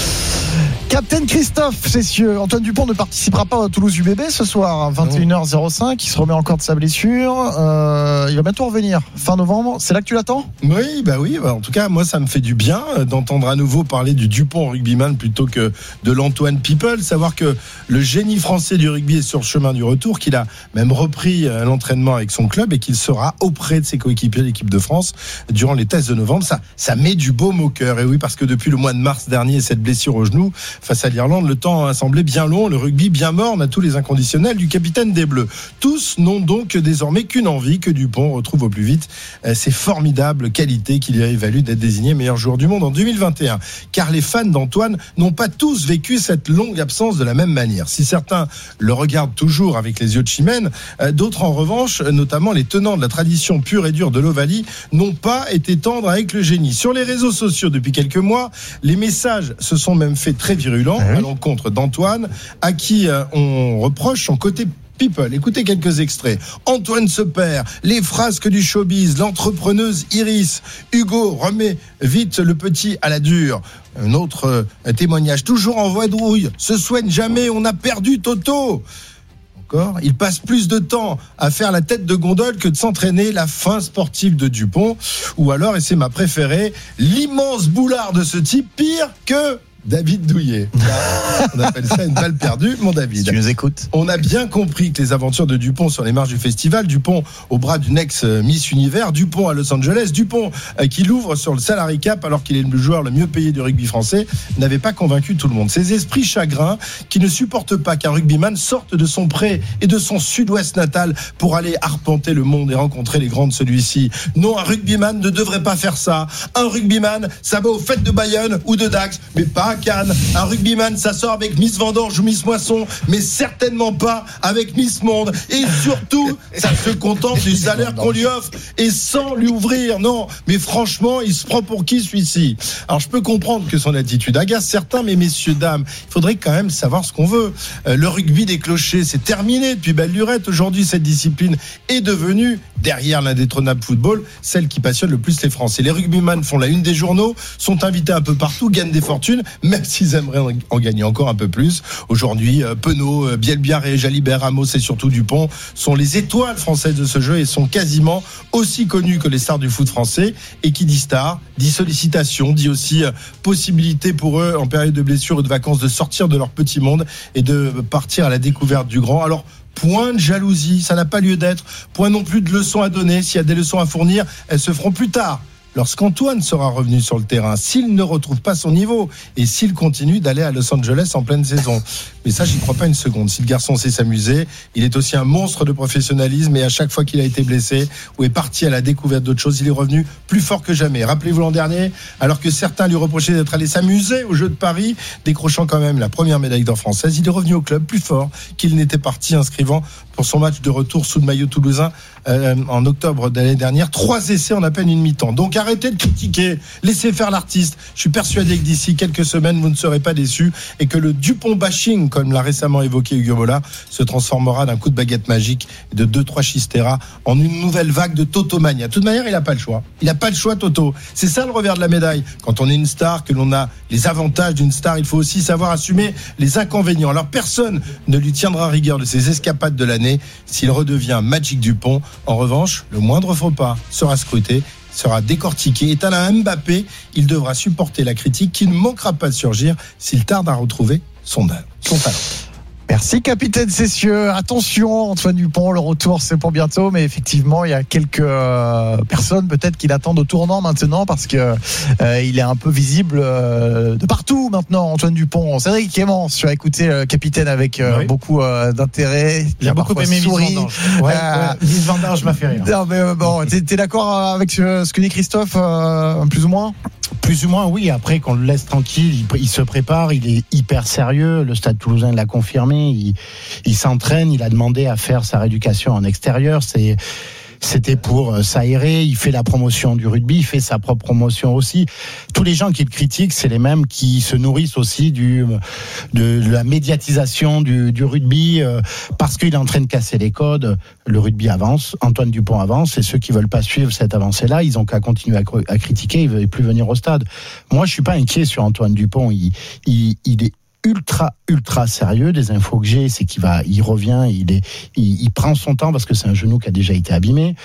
C: Captain Christophe Cessieux, Antoine Dupont ne participera pas à Toulouse U B B ce soir, vingt et une heures cinq. Il se remet encore de sa blessure. Euh, il va bientôt revenir fin novembre. C'est là que tu l'attends ?
G: Oui, bah oui. Bah en tout cas, moi, ça me fait du bien d'entendre à nouveau parler du Dupont rugbyman plutôt que de l'Antoine People. Savoir que le génie français du rugby est sur le chemin du retour, qu'il a même repris l'entraînement avec son club et qu'il sera auprès de ses coéquipiers de l'équipe de France durant les tests de novembre. Ça, ça met du baume au cœur. Et oui, parce que depuis le mois de mars dernier, cette blessure au genou face à l'Irlande, le temps a semblé bien long, le rugby bien morne à tous les inconditionnels du capitaine des Bleus. Tous n'ont donc désormais qu'une envie, que Dupont retrouve au plus vite ces formidables qualités qui lui a valu d'être désigné meilleur joueur du monde en deux mille vingt et un. Car les fans d'Antoine n'ont pas tous vécu cette longue absence de la même manière. Si certains le regardent toujours avec les yeux de Chimène, d'autres en revanche, notamment les tenants de la tradition pure et dure de l'Ovalie, n'ont pas été tendres avec le génie. Sur les réseaux sociaux depuis quelques mois, les messages se sont même fait très virulents à l'encontre d'Antoine, à qui euh, on reproche son côté people. Écoutez quelques extraits. Antoine se perd, les frasques du showbiz, l'entrepreneuse Iris, Hugo remet vite le petit à la dure. Un autre euh, témoignage, toujours en voie de rouille, se soigne jamais, on a perdu Toto. Encore, il passe plus de temps à faire la tête de gondole que de s'entraîner. La fin sportive de Dupont. Ou alors, et c'est ma préférée, l'immense boulard de ce type, pire que David Douillet. On appelle ça une balle perdue, mon David.
C: Si tu nous écoutes.
G: On a bien compris que les aventures de Dupont sur les marches du festival, Dupont au bras d'une ex-Miss Univers, Dupont à Los Angeles, Dupont qui l'ouvre sur le salary cap alors qu'il est le joueur le mieux payé du rugby français, n'avait pas convaincu tout le monde. Ces esprits chagrins qui ne supportent pas qu'un rugbyman sorte de son pré et de son sud-ouest natal pour aller arpenter le monde et rencontrer les grands de celui-ci. Non, un rugbyman ne devrait pas faire ça. Un rugbyman, ça va aux fêtes de Bayonne ou de Dax, mais pas à Cannes. Un rugbyman, ça sort avec Miss Vendange ou Miss Moisson, mais certainement pas avec Miss Monde. Et surtout, ça se contente du salaire qu'on lui offre et sans lui ouvrir. Non, mais franchement, il se prend pour qui celui-ci ? Alors, je peux comprendre que son attitude agace certains, mais messieurs, dames, il faudrait quand même savoir ce qu'on veut. Euh, le rugby des clochers, c'est terminé depuis belle lurette. Aujourd'hui, cette discipline est devenue, derrière l'indétrônable football, celle qui passionne le plus les Français. Les rugbyman font la une des journaux, sont invités un peu partout, gagnent des fortunes, même s'ils aimeraient en gagner encore un peu plus. Aujourd'hui, Penaud, Bielbiarré, Jalibert, Ramos et surtout Dupont sont les étoiles françaises de ce jeu et sont quasiment aussi connus que les stars du foot français. Et qui dit star, dit sollicitation, dit aussi possibilité pour eux, en période de blessure ou de vacances, de sortir de leur petit monde et de partir à la découverte du grand. Alors, point de jalousie, ça n'a pas lieu d'être. Point non plus de leçons à donner. S'il y a des leçons à fournir, elles se feront plus tard, lorsqu'Antoine sera revenu sur le terrain, s'il ne retrouve pas son niveau et s'il continue d'aller à Los Angeles en pleine saison. Mais ça, j'y crois pas une seconde. Si le garçon sait s'amuser, il est aussi un monstre de professionnalisme et à chaque fois qu'il a été blessé ou est parti à la découverte d'autres choses, il est revenu plus fort que jamais. Rappelez-vous l'an dernier, alors que certains lui reprochaient d'être allé s'amuser aux Jeux de Paris, décrochant quand même la première médaille d'or française, il est revenu au club plus fort qu'il n'était parti, inscrivant pour son match de retour sous le maillot toulousain euh, en octobre de l'année dernière, trois essais en à peine une mi-temps. Donc arrêtez de critiquer, laissez faire l'artiste. Je suis persuadé que d'ici quelques semaines, vous ne serez pas déçus et que le Dupont bashing, comme l'a récemment évoqué Hugo Mola, se transformera d'un coup de baguette magique et de deux trois chisteras en une nouvelle vague de Totomania. De toute manière, il n'a pas le choix. Il n'a pas le choix, Toto. C'est ça le revers de la médaille. Quand on est une star, que l'on a les avantages d'une star, il faut aussi savoir assumer les inconvénients. Alors personne ne lui tiendra rigueur de ses escapades de l'année s'il redevient Magic Dupont. En revanche, le moindre faux pas sera scruté, sera décortiqué. Et à Mbappé, il devra supporter la critique qui ne manquera pas de surgir s'il tarde à retrouver son, son talent.
C: Merci capitaine Cessieux. Attention Antoine Dupont, le retour c'est pour bientôt, mais effectivement il y a quelques euh, personnes peut-être qui l'attendent au tournant maintenant parce que euh, il est un peu visible euh, de partout maintenant. Antoine Dupont, Cédric Clémence, tu as écouté le capitaine avec euh, oui. beaucoup euh, d'intérêt.
I: Il a beaucoup aimé Miss Vendange. Ouais, euh, ouais, Miss Vendange m'a fait rire.
C: Non mais euh, bon, t'es, t'es d'accord avec ce, ce que dit Christophe, euh, plus ou moins?
I: Plus ou moins, oui. Après, qu'on le laisse tranquille, il, il se prépare, il est hyper sérieux. Le Stade Toulousain l'a confirmé. Il, il s'entraîne. Il a demandé à faire sa rééducation en extérieur. C'est C'était pour s'aérer, il fait la promotion du rugby, il fait sa propre promotion aussi. Tous les gens qui le critiquent, c'est les mêmes qui se nourrissent aussi du, de la médiatisation du, du rugby, euh, parce qu'il est en train de casser les codes. Le rugby avance, Antoine Dupont avance, et ceux qui veulent pas suivre cette avancée-là, ils ont qu'à continuer à, à critiquer, ils veulent plus venir au stade. Moi, je suis pas inquiet sur Antoine Dupont, il, il, il est ultra ultra sérieux. Des infos que j'ai, c'est qu'il va, il revient, il est, il, il prend son temps parce que c'est un genou qui a déjà été abîmé.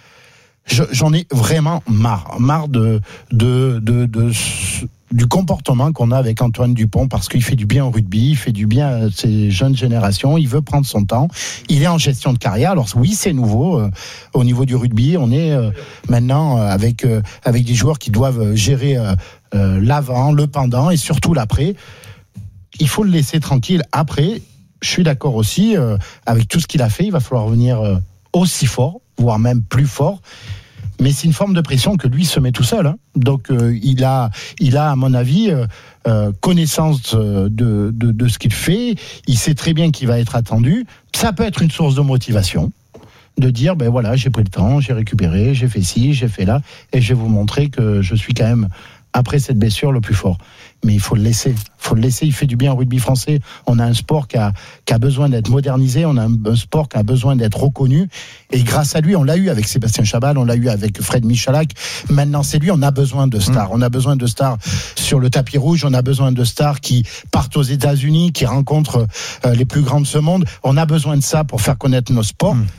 I: Je, j'en ai vraiment marre, marre de de de, de du comportement qu'on a avec Antoine Dupont, parce qu'il fait du bien au rugby, il fait du bien à ces jeunes générations, il veut prendre son temps, il est en gestion de carrière. Alors oui, c'est nouveau euh, au niveau du rugby, on est euh, maintenant euh, avec euh, avec des joueurs qui doivent gérer euh, euh, l'avant, le pendant et surtout l'après. Il faut le laisser tranquille. Après, je suis d'accord aussi, euh, avec tout ce qu'il a fait, il va falloir venir euh, aussi fort, voire même plus fort. Mais c'est une forme de pression que lui se met tout seul. Hein. Donc, euh, il a, il a, à mon avis, euh, euh, connaissance de, de, de ce qu'il fait. Il sait très bien qu'il va être attendu. Ça peut être une source de motivation, de dire, ben voilà, j'ai pris le temps, j'ai récupéré, j'ai fait ci, j'ai fait là, et je vais vous montrer que je suis quand même, après cette blessure, le plus fort. Mais il faut le laisser. Il faut le laisser. Il fait du bien au rugby français. On a un sport qui a, qui a besoin d'être modernisé. On a un, un sport qui a besoin d'être reconnu. Et grâce à lui, on l'a eu avec Sébastien Chabal, on l'a eu avec Fred Michalak. Maintenant, c'est lui. On a besoin de stars. Mmh. On a besoin de stars sur le tapis rouge. On a besoin de stars qui partent aux États-Unis, qui rencontrent euh, les plus grands de ce monde. On a besoin de ça pour faire connaître nos sports. Mmh.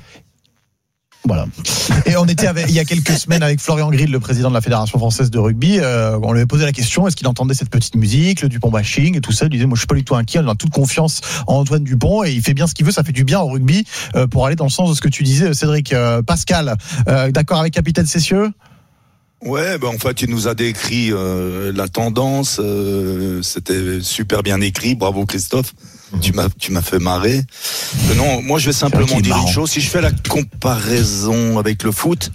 I: Voilà.
C: Et on était avec, il y a quelques semaines avec Florian Grill, le président de la Fédération française de rugby. Euh, on lui avait posé la question, est-ce qu'il entendait cette petite musique, le Dupont bashing et tout ça. Il disait, moi je suis pas du tout inquiet, on a toute confiance en Antoine Dupont et il fait bien ce qu'il veut, ça fait du bien au rugby, euh, pour aller dans le sens de ce que tu disais, Cédric. Euh, Pascal, euh, d'accord avec Capitaine Cessieux?
F: Ouais, ben en fait, il nous a décrit euh, la tendance. Euh, c'était super bien écrit. Bravo Christophe. Mmh. Tu m'as, tu m'as fait marrer. Euh, non, moi je vais simplement dire marrant. Une chose. Si je fais la comparaison avec le foot,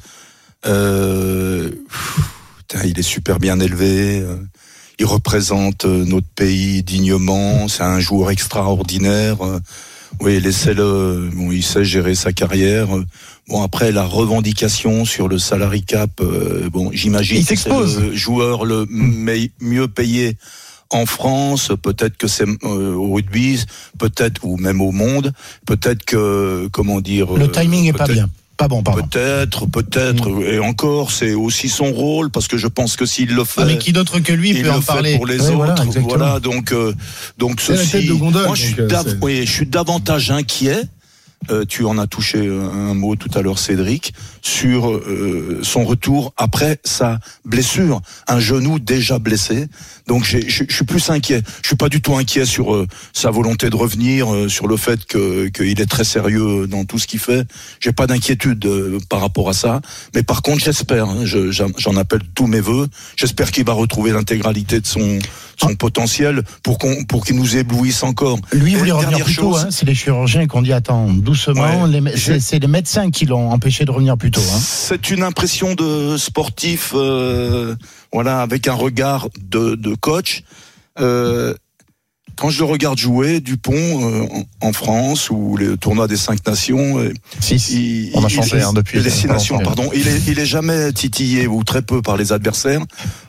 F: euh, putain, il est super bien élevé. Euh, il représente euh, notre pays dignement. C'est un joueur extraordinaire. Euh, oui, laissez-le. Bon, il sait gérer sa carrière. Bon, après la revendication sur le salary cap, euh, bon, j'imagine que c'est le joueur le me- mieux payé en France. Peut-être que c'est euh, au rugby, peut-être ou même au monde. Peut-être que, comment dire,
I: le timing
F: euh,
I: est pas bien. Pas bon, pardon.
F: Peut-être, peut-être, mmh. et encore, c'est aussi son rôle, parce que je pense que s'il le fait,
I: ah, mais qui d'autre que lui
F: il
I: peut
F: en
I: le
F: parler
I: fait
F: pour les
I: oui,
F: autres,
I: voilà,
F: voilà. Donc, euh, donc
G: c'est
F: ceci.
G: la tête de gondole,
F: moi, je suis,
G: donc,
F: dav-
G: c'est...
F: oui, je suis davantage inquiet. Euh, tu en as touché un mot tout à l'heure, Cédric, sur euh, son retour après sa blessure, un genou déjà blessé. Donc je suis plus inquiet. Je suis pas du tout inquiet sur euh, sa volonté de revenir, euh, sur le fait que qu'il est très sérieux dans tout ce qu'il fait. J'ai pas d'inquiétude euh, par rapport à ça. Mais par contre, j'espère, hein, je, j'en appelle tous mes vœux. J'espère qu'il va retrouver l'intégralité de son son potentiel pour qu'on pour qu'il nous éblouisse encore.
I: Lui, il voulait revenir plus tôt. Hein, c'est les chirurgiens qui ont dit attends doucement. Ouais, les, c'est, c'est les médecins qui l'ont empêché de revenir plus tôt. Hein.
F: C'est une impression de sportif, euh, voilà, avec un regard de, de coach. Euh, quand je le regarde jouer, Dupont euh, en, en France ou les tournois des cinq nations, euh,
C: six.
F: Il,
C: on a changé
F: il,
C: hein, depuis
F: les six nations, pardon. Il est, il est jamais titillé ou très peu par les adversaires.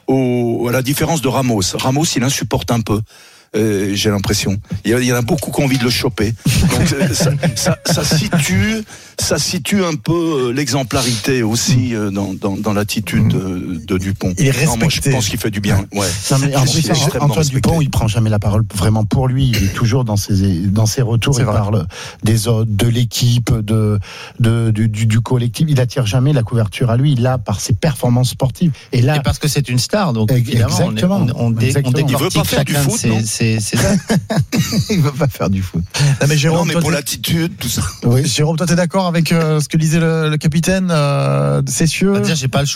F: Au, à la différence de Ramos. Ramos, il insupporte un peu. Euh, j'ai l'impression. Il y, a, il y en a beaucoup qui ont envie de le choper. Donc ça, ça, ça situe, ça situe un peu l'exemplarité aussi dans, dans, dans l'attitude de, de Dupont.
C: Il est respecté.
F: Non, moi, je pense qu'il fait du bien. Ouais.
I: Non, mais en plus, Antoine respecté. Dupont, il prend jamais la parole vraiment pour lui. Il est toujours dans ses dans ses retours. C'est il vrai. Parle des autres, de l'équipe, de, de du, du, du collectif. Il attire jamais la couverture à lui. Il l'a par ses performances sportives.
D: Et là, et parce que c'est une star. Donc
I: exactement.
D: On, on, on, dé, on
F: il veut pas faire du foot.
D: Ses, ses, ses
I: il veut pas faire du foot.
C: Non, mais Jérôme,
F: non, mais
C: toi,
F: pour
C: t'es...
F: l'attitude, tout ça.
C: Oui, Jérôme, toi, t'es d'accord avec euh, ce que disait le, le capitaine euh, Cessieux?
D: On va dire, j'ai pas le choix.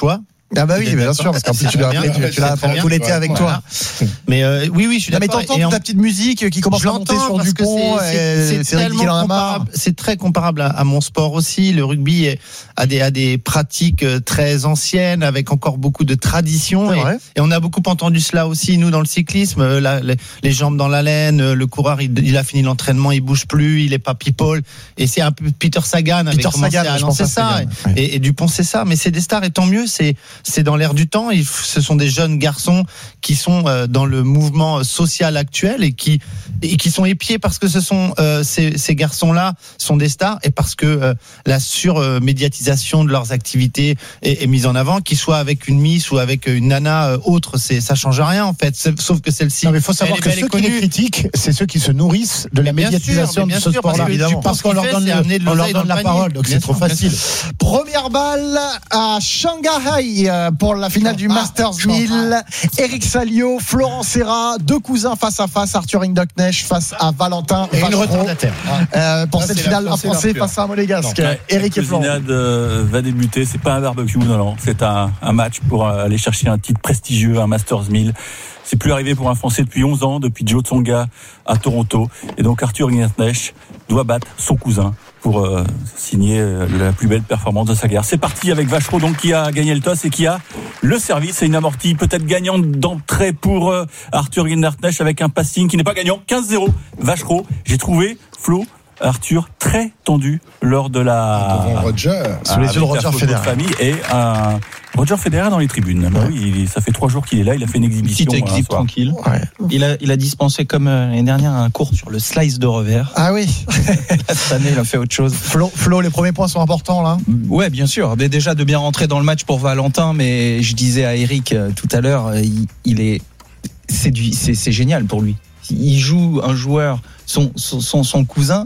C: Ah bah oui,
D: Il est
C: bien sûr, parce qu'en plus tu l'as
D: bien,
C: appelé, tu, tu l'as
G: très bien,
C: tout l'été
G: ouais.
C: avec
D: Voilà.
C: toi.
D: Mais euh, oui, oui, je suis
C: Non, mais
D: d'accord.
C: t'entends
D: Et en-
C: ta petite musique qui commence
D: Je
C: à monter
D: l'entends
C: sur
D: parce que
C: Dupont,
D: c'est-
C: et
D: c'est- c'est
C: Cédric
D: tellement
C: qui en a marre.
D: comparable- C'est très comparable à, à mon sport aussi. Le rugby est- a des, a des pratiques euh, très anciennes avec encore beaucoup de traditions.
C: C'est
D: Et,
C: vrai.
D: et on a beaucoup entendu cela aussi, nous, dans le cyclisme. Euh, la- les, les jambes dans la laine, euh, le coureur, il, il a fini l'entraînement, il bouge plus, il est pas people. Et c'est un peu Peter Sagan avait
C: Peter
D: commencé
C: Sagan,
D: à
C: je pense
D: lancer
C: à
D: ça.
C: Sagan, ouais.
D: Et, et Dupont, c'est ça. Mais c'est des stars, et tant mieux, c'est, c'est dans l'air du temps. Il, ce sont des jeunes garçons qui sont euh, dans le mouvement social actuel et qui, et qui sont épiés parce que ce sont euh, ces, ces garçons-là sont des stars et parce que euh, la surmédiatisation de leurs activités est, est mise en avant, qu'ils soient avec une Miss ou avec une nana euh, autre, c'est, ça change rien en fait. C'est- sauf que celle-ci,
I: Non, mais il faut savoir
D: elle est-
I: que
D: elle est
I: ceux qui les
D: connue.
I: critiquent, c'est ceux qui se nourrissent de la
D: Bien sûr,
I: médiatisation
D: mais
I: de
D: bien
I: ce
D: sûr, parce
I: sport-là.
D: que
C: évidemment.
I: Parce qu'on
D: ce
I: leur
D: qu'il
I: donne,
D: fait, c'est amener de
I: on leur
D: l'oseille
I: donne
D: dans
I: la
D: le panier.
I: parole, donc
D: Bien
I: c'est trop
D: sûr, bien
I: facile.
C: Première balle à Shanghai euh, pour la finale du Masters mille. Eric Salio, Florent Serra, deux cousins face à face, Arthur Hindoknecht face à Valentin
I: Et une
C: Vachereau.
I: retardataire.
C: Euh, pour
G: Là,
C: cette
G: c'est
C: finale,
G: la-
C: un
G: c'est
C: Français
G: l'Arthur.
C: face à un Monégasque.
E: Ouais,
C: Eric et
E: la
C: Florent.
E: cousinade euh, va débuter. C'est pas un barbecue, non, non. C'est un, un match pour euh, aller chercher un titre prestigieux, un Masters mille. C'est plus arrivé pour un Français depuis onze ans, depuis Joe Tsonga à Toronto. Et donc Arthur Hindoknecht doit battre son cousin pour euh, signer euh, la plus belle performance de sa carrière. C'est parti avec Vachereau, donc qui a gagné le toss et qui a le service. C'est une amortie peut-être gagnante d'entrée pour euh, Arthur Hindoknecht avec un passing qui n'est pas gagnant. quinze zéro. Vachereau. J'ai trouvé Flo, Arthur très tendu lors de la
G: Devant Roger.
C: Sous les yeux de
E: avec
C: Roger
E: la photo
C: Federer.
E: de famille et un Roger Federer dans les tribunes. Bah oui, il- ça fait trois jours qu'il est là. Il a fait une exhibition.
H: Petite
E: un
H: exhibe
E: soir.
H: tranquille.
C: Ouais.
H: Il a, il a dispensé comme euh, l'année dernière un cours sur le slice de revers.
C: Ah oui.
H: Cette année, il a fait autre chose.
C: Flo, Flo, les premiers points sont importants là.
H: Ouais, bien sûr. Mais déjà de bien rentrer dans le match pour Valentin, mais je disais à Eric euh, tout à l'heure, euh, il, il est, c'est du, c'est, c'est génial pour lui. Il joue un joueur, son, son, son, son cousin.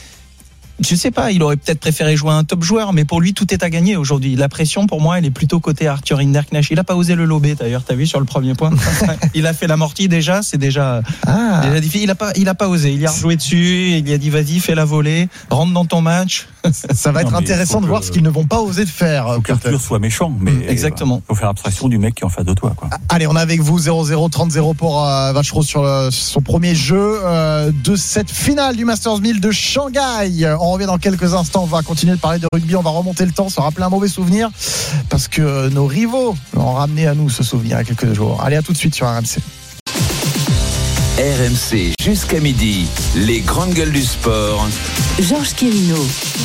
H: Je sais pas, il aurait peut-être préféré jouer un top joueur, mais pour lui, tout est à gagner aujourd'hui. La pression, pour moi, elle est plutôt côté Arthur Hindoknecht. Il a pas osé le lober, d'ailleurs. T'as vu sur le premier point? Il a fait l'amorti déjà, c'est déjà,
C: Ah.
H: déjà difficile. Il a pas, il a pas osé. Il a rejoué dessus, il a dit, vas-y, fais la volée, rentre dans ton match.
C: Ça va être
E: Non, mais
C: intéressant
E: faut
C: de voir
E: que-
C: ce qu'ils ne vont pas oser de faire.
E: Faut qu'Arthur soit méchant, mais
H: Exactement.
E: il faut faire abstraction du mec qui est en face de toi, quoi.
C: Allez, on est avec vous, zéro zéro, trente zéro pour euh, Vachereau sur le- son premier jeu euh, de cette finale du Masters mille de Shanghai. On revient dans quelques instants, on va continuer de parler de rugby, on va remonter le temps, se rappeler un mauvais souvenir, parce que nos rivaux ont ramené à nous ce souvenir il y a quelques jours. Allez, à tout de suite sur R M C.
B: R M C jusqu'à midi, les grandes gueules du sport.
A: Georges Quirino.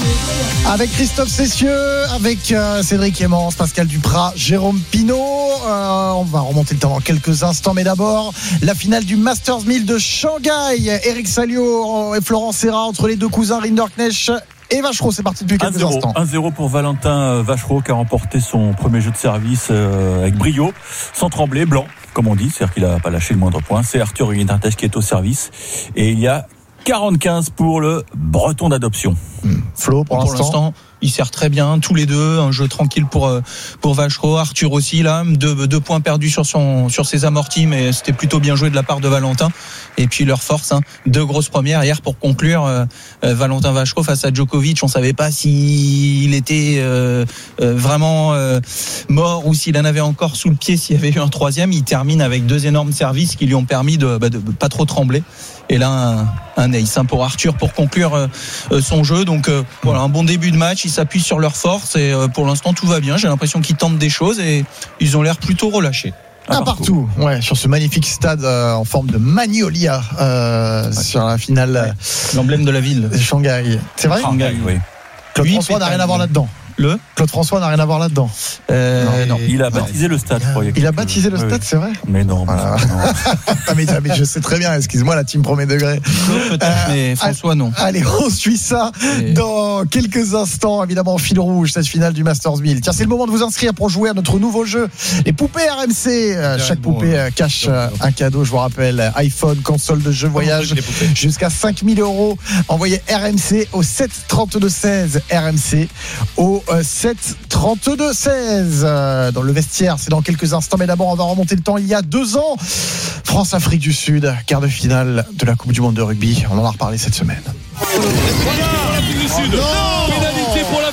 C: Avec Christophe Cessieux, avec euh, Cédric Aimance, Pascal Duprat, Jérôme Pinault. Euh, on va remonter le temps dans quelques instants, mais d'abord, la finale du Masters mille de Shanghai. Eric Salio et Florent Serra entre les deux cousins Hindoknecht et Vachereau. C'est parti depuis
E: un
C: quelques
E: zéro,
C: instants.
E: un zéro pour Valentin Vachereau qui a remporté son premier jeu de service euh, avec brio, sans trembler, blanc, comme on dit, c'est-à-dire qu'il n'a pas lâché le moindre point. C'est Arthur Hindoknecht qui est au service. Et il y a quarante-quinze pour le breton d'adoption.
C: Flo, pour,
H: Pour
C: l'instant.
H: l'instant, ils servent très bien, tous les deux. Un jeu tranquille pour euh, pour Vachereau, Arthur aussi là, deux, deux points perdus sur son sur ses amortis, mais c'était plutôt bien joué de la part de Valentin. Et puis leur force, hein, deux grosses premières hier pour conclure. Euh, euh, Valentin Vachereau face à Djokovic, on savait pas s'il était euh, euh, vraiment euh, mort ou s'il en avait encore sous le pied, s'il y avait eu un troisième. Il termine avec deux énormes services qui lui ont permis de, bah, de pas trop trembler. Et là, un, un ace hein, pour Arthur pour conclure euh, euh, son jeu. Donc euh, voilà, un bon début de match. Ils s'appuient sur leur force et euh, pour l'instant tout va bien. J'ai l'impression qu'ils tentent des choses et ils ont l'air plutôt relâchés.
C: Un partout, ouais, sur ce magnifique stade euh, en forme de Magnolia euh, ouais. sur la finale
H: ouais. L'emblème de la ville
C: de Shanghai. C'est vrai
E: Shanghai, oui.
C: Claude
H: Lui,
C: François n'a rien à voir là-dedans.
H: Le
C: Claude François n'a rien à voir là-dedans.
H: Euh, non.
E: Il a baptisé le stade, je croyais.
C: Il a baptisé le stade,
E: oui.
C: c'est vrai.
E: Mais non.
C: Voilà.
E: non.
C: ah, mais, mais je sais très bien, excuse-moi, la team premier degré.
H: Peut-être, euh, mais François, non.
C: Allez, on suit ça et... dans quelques instants, évidemment, fil rouge, cette finale du Masters mille. Tiens, c'est le moment de vous inscrire pour jouer à notre nouveau jeu, les poupées R M C. Euh, chaque bon, poupée euh, cache euh, un cadeau, je vous rappelle, iPhone, console de jeu, voyage, jusqu'à cinq mille euros. Envoyez R M C au sept trente-deux seize, R M C au euh, sept trente-deux seize. Euh, dans le vestiaire, c'est dans quelques instants, mais d'abord, on va remonter le temps. Il y a deux ans, France-Afrique du Sud, quart de finale de la Coupe du Monde de rugby. On en a reparlé cette semaine.
J: Voilà, l'Afrique du Sud. Oh, pénalité pour l'Afrique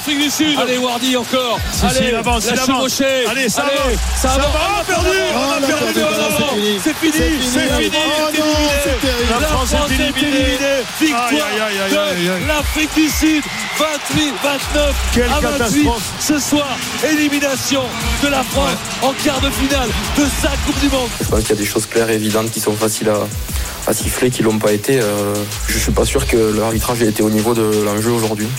J: l'Afrique du Sud. Allez, Wardy encore.
K: Si,
J: allez,
K: si, il avance,
J: la
K: il avance.
J: chevauchée.
K: Allez, ça
J: allez,
K: avance.
J: ça
K: Ça
J: avance.
K: va,
J: On a perdu.
K: on a
J: On a
K: perdu.
J: perdu. C'est fini. C'est fini. C'est fini.
K: Oh non, c'est terrible.
J: La France est éliminée. Victoire
K: Aïe, aïe, aïe, aïe, aïe, aïe.
J: de l'Afrique du Sud. vingt-huit vingt-neuf
K: Quelle
J: à vingt-huit
K: catastrophe.
J: ce soir. Élimination de la France en quart de finale de sa Coupe du Monde.
L: Je pense qu'il y a des choses claires et évidentes qui sont faciles à, à siffler, qui l'ont pas été. Euh, je suis pas sûr que l'arbitrage ait été au niveau de l'enjeu aujourd'hui.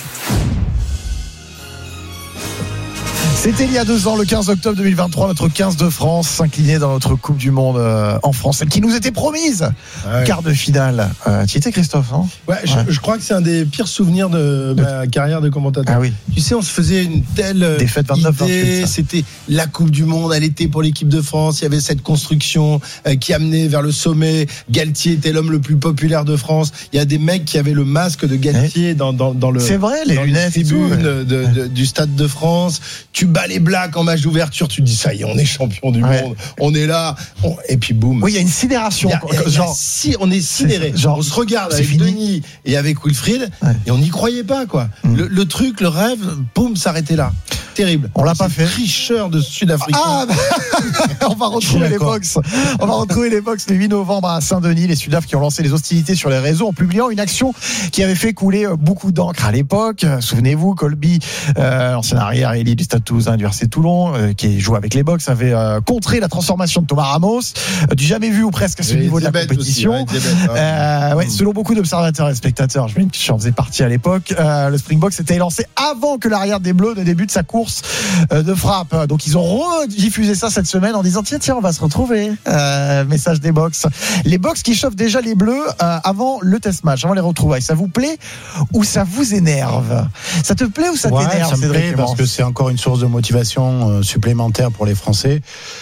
C: C'était il y a deux ans, le quinze octobre deux mille vingt-trois, notre quinze de France s'inclinait dans notre Coupe du Monde euh, en France, celle qui nous était promise.
G: Ouais. Quart
C: de finale. Euh, tu y étais, Christophe, hein
G: Ouais, je,
C: Ouais.
G: je crois que c'est un des pires souvenirs de ma carrière de commentateur.
C: Ah oui.
G: Tu sais, on se faisait une telle
C: Défaite vingt-neuf vingt-huit,
G: idée.
C: ça.
G: C'était la Coupe du Monde, elle était pour l'équipe de France. Il y avait cette construction euh, qui amenait vers le sommet. Galtier était l'homme le plus populaire de France. Il y a des mecs qui avaient le masque de Galtier dans, dans, dans le.
C: C'est vrai, les
G: dans
C: lunettes et tout,
G: tribunes
C: ouais.
G: de, de, du Stade de France. Tu bats les Blacks en match d'ouverture. Tu te dis ça y est, on est champion du
C: Ouais.
G: monde. On est là. On- Et puis boum.
C: Oui, il y a une sidération.
G: Il y a- il y a- il y a
C: genre,
G: si- on est sidéré.
C: c'est- genre,
G: on se regarde
C: c'est
G: avec
C: fini.
G: Denis et avec Wilfried
C: Ouais.
G: et on n'y croyait pas quoi.
C: Mm.
G: Le, le truc, le rêve, boum, s'arrêtait là. Terrible.
C: On l'a pas
G: Ces
C: fait.
G: tricheurs de Sud-Africains.
C: Ah, bah, on va retrouver les
G: d'accord.
C: box. On va retrouver les box le huit novembre à Saint-Denis. Les Sudaf qui ont lancé les hostilités sur les réseaux en publiant une action qui avait fait couler beaucoup d'encre à l'époque. Souvenez-vous, Colby, euh, ancien arrière élite du Stade Toulousain du R C Toulon, euh, qui joue avec les box, avait euh, contré la transformation de Thomas Ramos, euh, du jamais vu ou presque à ce
G: Et
C: niveau de la
G: Zébet
C: compétition.
G: aussi, ouais, Zébet, hein.
C: Euh, ouais, selon beaucoup d'observateurs et spectateurs, je me dis que j'en faisais partie à l'époque, euh, le Springbok s'était lancé avant que l'arrière des Bleus ne débute sa course euh, de frappe. Donc ils ont rediffusé ça cette semaine en disant tiens tiens on va se retrouver. Euh, message des box. Les box qui chauffent déjà les Bleus euh, avant le test match, avant les retrouvailles. Ça vous plaît ou ça vous énerve? Ça te plaît ou ça
I: Ouais,
C: t'énerve?
I: ça me
C: Cédric
I: plaît
C: Clément
I: parce que c'est encore une source de motivation euh, supplémentaire pour les Français.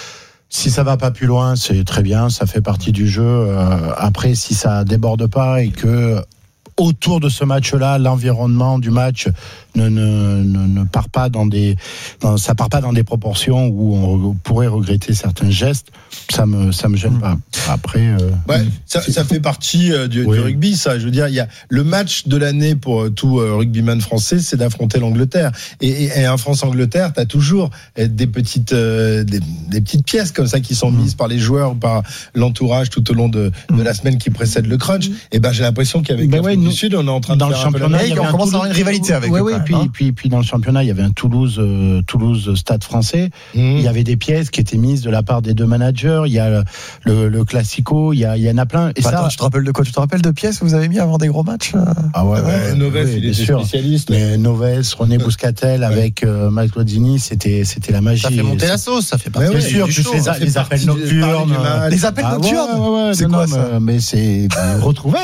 I: Si ça va pas plus loin, c'est très bien, ça fait partie du jeu. Euh, après, si ça déborde pas et que autour de ce match-là, l'environnement du match ne, ne, ne, ne part pas dans des, dans, ça part pas dans des proportions où on pourrait regretter certains gestes, ça me, ça me gêne pas. Après, euh,
G: Ouais, ça, ça fait partie euh, du,
I: Oui.
G: du rugby, ça. Je veux dire, il y a le match de l'année pour euh, tout euh, rugbyman français, c'est d'affronter l'Angleterre. Et, et, et un France-Angleterre, t'as toujours euh, des petites, euh, des, des petites pièces comme ça qui sont mises par les joueurs ou par l'entourage tout au long de, de la semaine qui précède le crunch. Et ben, j'ai l'impression qu'avec
I: Ben
G: l'Afrique
I: ouais,
G: du
I: nous,
G: Sud, on est en train de
I: dans le
G: faire un peu la
I: championnat,
G: même
I: il y
C: on
I: avait un
C: commence à avoir
I: Toulouse-
C: une rivalité avec
I: ouais,
C: eux,
I: ouais,
C: quand
I: puis,
C: même, hein.
I: puis, puis dans le championnat, il y avait un Toulouse, euh, Toulouse Stade Français.
G: Mmh.
I: Il y avait des pièces qui étaient mises de la part des deux managers. Il y a le, le, le Classico, il y, a, il y en a plein. Et
C: Bah,
I: ça,
C: attends, tu te rappelles de quoi? Tu te rappelles de pièces que vous avez mis avant des gros matchs? euh
I: ah ouais,
G: Ouais,
I: ouais,
G: Noves,
I: ouais,
G: il
I: bien
G: était
I: sûr.
G: spécialiste.
I: Mais Noves, René Bouscatel avec euh, Mike Lodini, c'était c'était la magie.
D: Ça fait monter la sauce, ça fait
G: Mais
D: partie
G: ouais,
I: Bien sûr,
G: du
I: plus
G: show,
I: les,
G: ça
I: a-
G: fait
I: les
G: partie
I: appels
G: du- parler
I: nocturnes.
G: du match.
C: Les appels
I: Ah ouais,
C: nocturnes
I: ouais, ouais,
C: C'est
I: non,
C: quoi,
I: non,
C: ça
I: mais, mais c'est ben, retrouvé.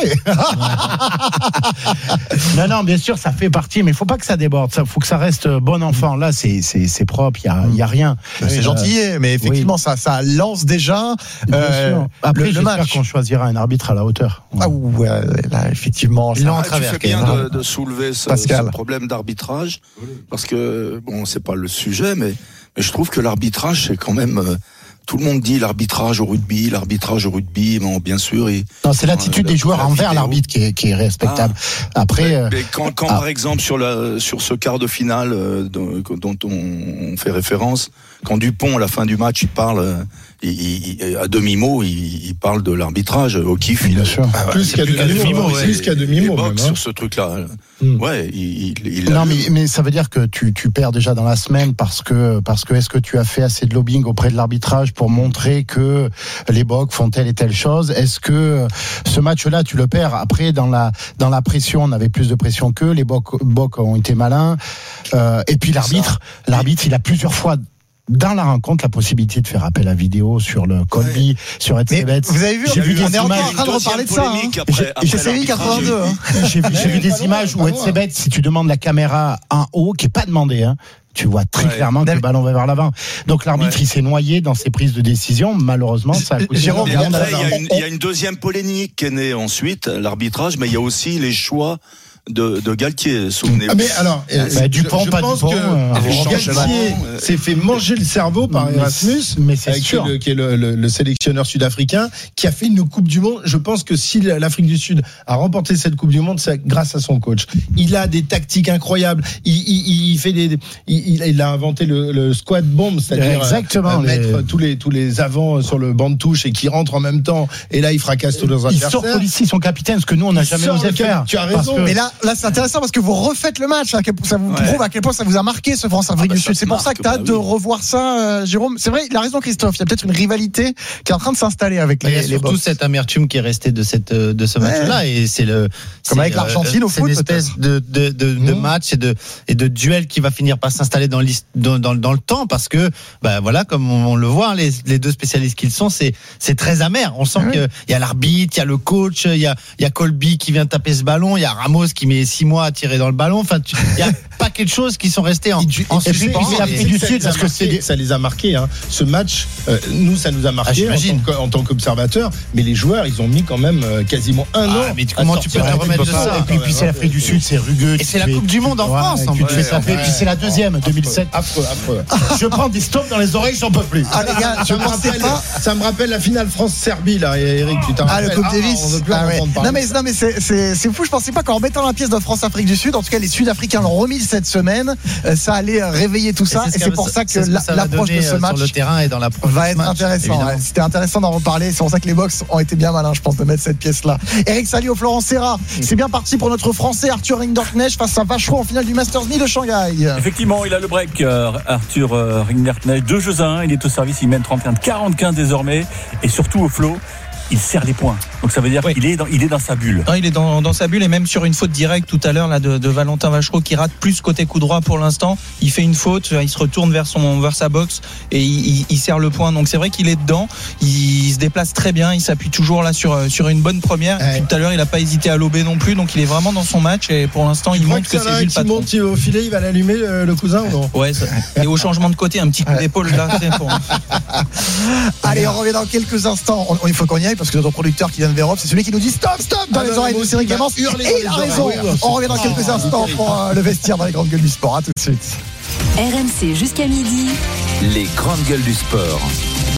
I: non, non, bien sûr, ça fait partie, mais il faut pas que ça déborde. Il faut que ça reste bon enfant. Là, c'est c'est c'est propre. Il y a il y a rien.
C: C'est
I: Euh,
C: gentil, mais effectivement, ça, ça lance déjà
I: bien
C: euh,
I: sûr. Après,
C: le, le
I: j'espère
C: match.
I: qu'on choisira un arbitre à la hauteur.
C: Ah ouais, là, effectivement.
F: Ils
C: ça-
F: l'ont
C: Ah,
F: tu fais bien de, de soulever ce,
C: Pascal.
F: ce problème d'arbitrage, parce que bon, c'est pas le sujet, mais, mais je trouve que l'arbitrage, c'est quand même. euh, tout le monde dit l'arbitrage au rugby, l'arbitrage au rugby, bon, bien sûr. Et,
I: Non, c'est l'attitude
F: la-
I: des joueurs
F: la
I: envers
F: vidéo.
I: l'arbitre qui est, qui est respectable. Après,
F: Mais,
I: euh,
F: mais quand, quand
I: ah.
F: par exemple sur la sur ce quart de finale euh, dont, dont on fait référence, quand Dupont à la fin du match il parle, euh, il, il, à demi mot, il, il parle de l'arbitrage au kiff.
I: bien
F: il,
I: sûr.
F: Ah,
G: Plus
F: il y
G: qu'à
F: a
G: demi-mot,
F: ouais,
G: plus qu'à
F: il-
G: demi-mot,
F: il boxe
G: même, hein.
F: sur ce truc-là.
G: Mm.
F: Ouais, il, il, il a
I: Non,
F: eu-
I: mais, mais ça veut dire que tu, tu perds déjà dans la semaine parce que, parce que est-ce que tu as fait assez de lobbying auprès de l'arbitrage pour montrer que les Bocs font telle et telle chose? Est-ce que ce match-là, tu le perds? Après, dans la, dans la pression, on avait plus de pression qu'eux. Les Bocs, Bocs ont été malins. Euh, et puis l'arbitre, l'arbitre, il a plusieurs fois dans la rencontre la possibilité de faire appel à vidéo sur le Colby, ouais. sur Etzebeth.
C: Vous avez vu,
I: j'ai vu
C: on
I: des
C: est encore en
I: images.
C: train de reparler de ça. Hein.
F: Après,
C: J'ai-
F: après
C: J'ai série quatre-vingt-deux. Hein.
I: J'ai vu, j'ai vu des images où Etzebeth, si tu demandes la caméra en haut, qui est pas demandée, hein, tu vois très
F: ouais.
I: clairement que le ballon va vers l'avant. Donc l'arbitre,
F: Ouais.
I: il s'est noyé dans ses prises de décision. Malheureusement, ça a coûté
C: Jérôme,
F: Et
I: bien
F: après, il y, a
I: d'argent.
F: une, il y a une deuxième polémique qui est née ensuite, l'arbitrage, mais il y a aussi les choix de, de Galtier, souvenez-vous.
G: Ah mais alors, euh,
I: Bah, Dupont,
G: je, je
I: pas
G: pense
I: Dupont,
G: que
I: euh,
G: Galtier s'est fait manger le cerveau par
I: Mais
G: Erasmus,
I: c'est- mais c'est
G: avec
I: sûr.
G: le- qui est le, le- le sélectionneur sud-africain, qui a fait une Coupe du Monde. Je pense que si l'Afrique du Sud a remporté cette Coupe du Monde, c'est grâce à son coach. Il a des tactiques incroyables. Il, il, il fait des, il, il a inventé le, le squad bomb, c'est-à-dire
I: Exactement,
G: euh, mettre
I: les-
G: tous les tous les avants sur le banc de touche et qui rentrent en même temps. Et là, il fracasse tous leurs
I: Il
G: adversaires.
I: sort Polici, son capitaine, ce que nous on n'a
G: Il
I: jamais
G: sort
I: osé
G: le cap-
I: faire.
G: tu as
I: Parce
G: raison.
I: que-
C: Mais là, là, c'est intéressant parce que vous refaites le match. À quel point ça vous
F: Ouais.
C: prouve à quel point ça vous a marqué ce France-Afrique
F: Ah bah
C: du
F: ça
C: Sud. C'est pour
F: marque,
C: ça que tu as
F: bah
C: hâte de
F: oui.
C: revoir ça, euh, Jérôme. C'est vrai, il a raison, Christophe. Il y a peut-être une rivalité qui est en train de s'installer avec
D: Il y
C: les,
D: a
C: les
D: surtout
C: Box.
D: cette amertume qui est restée de cette de ce
C: Ouais.
D: match-là et c'est le
C: Comme
D: c'est,
C: avec l'Argentine au
D: c'est
C: foot,
D: une espèce de de de, de
C: Mmh.
D: match et de et de duel qui va finir par s'installer dans, l'hist- dans dans dans le temps parce que bah voilà comme on, on le voit hein, les les deux spécialistes qu'ils sont c'est c'est très amer. On sent
C: Ouais.
D: que il y a l'arbitre, il y a le coach, il y a il y a Colby qui vient taper ce ballon, il y a Ramos qui met six mois à tirer dans le ballon. Enfin tu- il y a un paquet de choses qui sont restées en
G: Et tu-
D: en
G: et puis,
D: suspens.
G: et puis,
D: Et-
G: l'Afrique du Sud, parce que c'est ça les a marqués. Hein. Ce match, euh, nous, ça nous a
D: Ah,
G: marqué en,
D: j'imagine.
G: tant que- en tant qu'observateur. Mais les joueurs, ils ont mis quand même euh, quasiment un
D: Ah,
G: an.
D: mais tu-
G: à
D: comment tu
G: sortir
D: peux te
G: la
D: remettre
G: Coupe
D: de
G: du
D: ça
G: Monde,
I: Et puis,
G: quand
I: puis
G: même,
I: c'est
G: hein.
I: l'Afrique du Sud, c'est rugueux.
D: Et
I: tu
D: c'est la
I: fais-
D: Coupe du Monde en
I: Ouais,
D: France, en
I: tu te
D: plus.
I: fais taper.
G: Ouais.
I: Puis c'est la deuxième, deux mille sept.
G: Affreux, affreux.
I: Je prends des stops dans les oreilles, j'en peux plus.
C: Ah les gars, je
G: Ça me,
C: pensais
G: rappelle,
C: pas.
G: ça me rappelle la finale France-Serbie, là, Eric. Tu t'en
C: Ah, le
G: rappelles
C: Coupe Davis.
G: on veut plus en
C: Ah, ouais.
G: entendre parler.
C: Non mais, non, mais c'est, c'est, c'est fou. Je pensais pas qu'en remettant la pièce de France-Afrique du Sud, en tout cas les Sud-Africains l'ont remis cette semaine, euh, ça allait réveiller tout ça. Et
D: ce
C: c'est
D: que
C: pour ça que
D: c'est ce
C: la-
D: ça va
C: l'approche de
D: donner,
C: ce
D: euh,
C: match
D: sur le terrain et dans l'approche
C: va
D: de ce
C: être
D: match,
C: intéressant.
D: évidemment.
C: Ouais. C'était intéressant d'en reparler. C'est pour ça que les box ont été bien malins, je pense, de mettre cette pièce-là. Eric Salio, Florent Serra, c'est bien parti pour notre Français Arthur Rinderknecht face à Vachereau en finale du Masters Mi de Shanghai.
E: Effectivement, il a le break, euh, Arthur euh, Rinderknecht. Deux jeux à un, il est au service, il mène trente et un quarante-quinze désormais. Et surtout au flot, il serre les points. Donc ça veut dire
H: Oui.
E: qu'il est dans, il est dans sa bulle.
H: Non, il est dans, dans sa bulle et même sur une faute directe tout à l'heure là de, de Valentin Vachereau qui rate plus côté coup droit pour l'instant. Il fait une faute, il se retourne vers son vers sa boxe et il, il, il serre le point. Donc c'est vrai qu'il est dedans. Il, il se déplace très bien. Il s'appuie toujours là sur sur une bonne première. Et puis tout à l'heure il a pas hésité à lober non plus. Donc il est vraiment dans son match et pour l'instant il
G: Tu crois
H: montre
G: que
H: que
G: ça
H: c'est lui le
G: qui
H: patron.
G: monte au filet, il va l'allumer, le, le cousin, ou non?
H: Ouais. Ça, et au changement de côté, un petit coup d'épaule là. C'est pour...
C: Allez, on revient dans quelques instants. On- il faut qu'on y aille parce que notre producteur qui vient de Vérop, c'est celui qui nous dit stop, stop dans
G: Ah
C: les
G: non,
C: oreilles
G: moi
C: de
G: aussi,
C: Cyril
G: il va
C: Gamens.
G: hurler
C: Et
G: dans
C: il a
G: les
C: raison.
G: oreilles.
C: On revient dans quelques instants pour euh, le vestiaire dans les grandes gueules du sport. À tout de suite.
A: R M C jusqu'à midi.
B: Les grandes gueules du sport.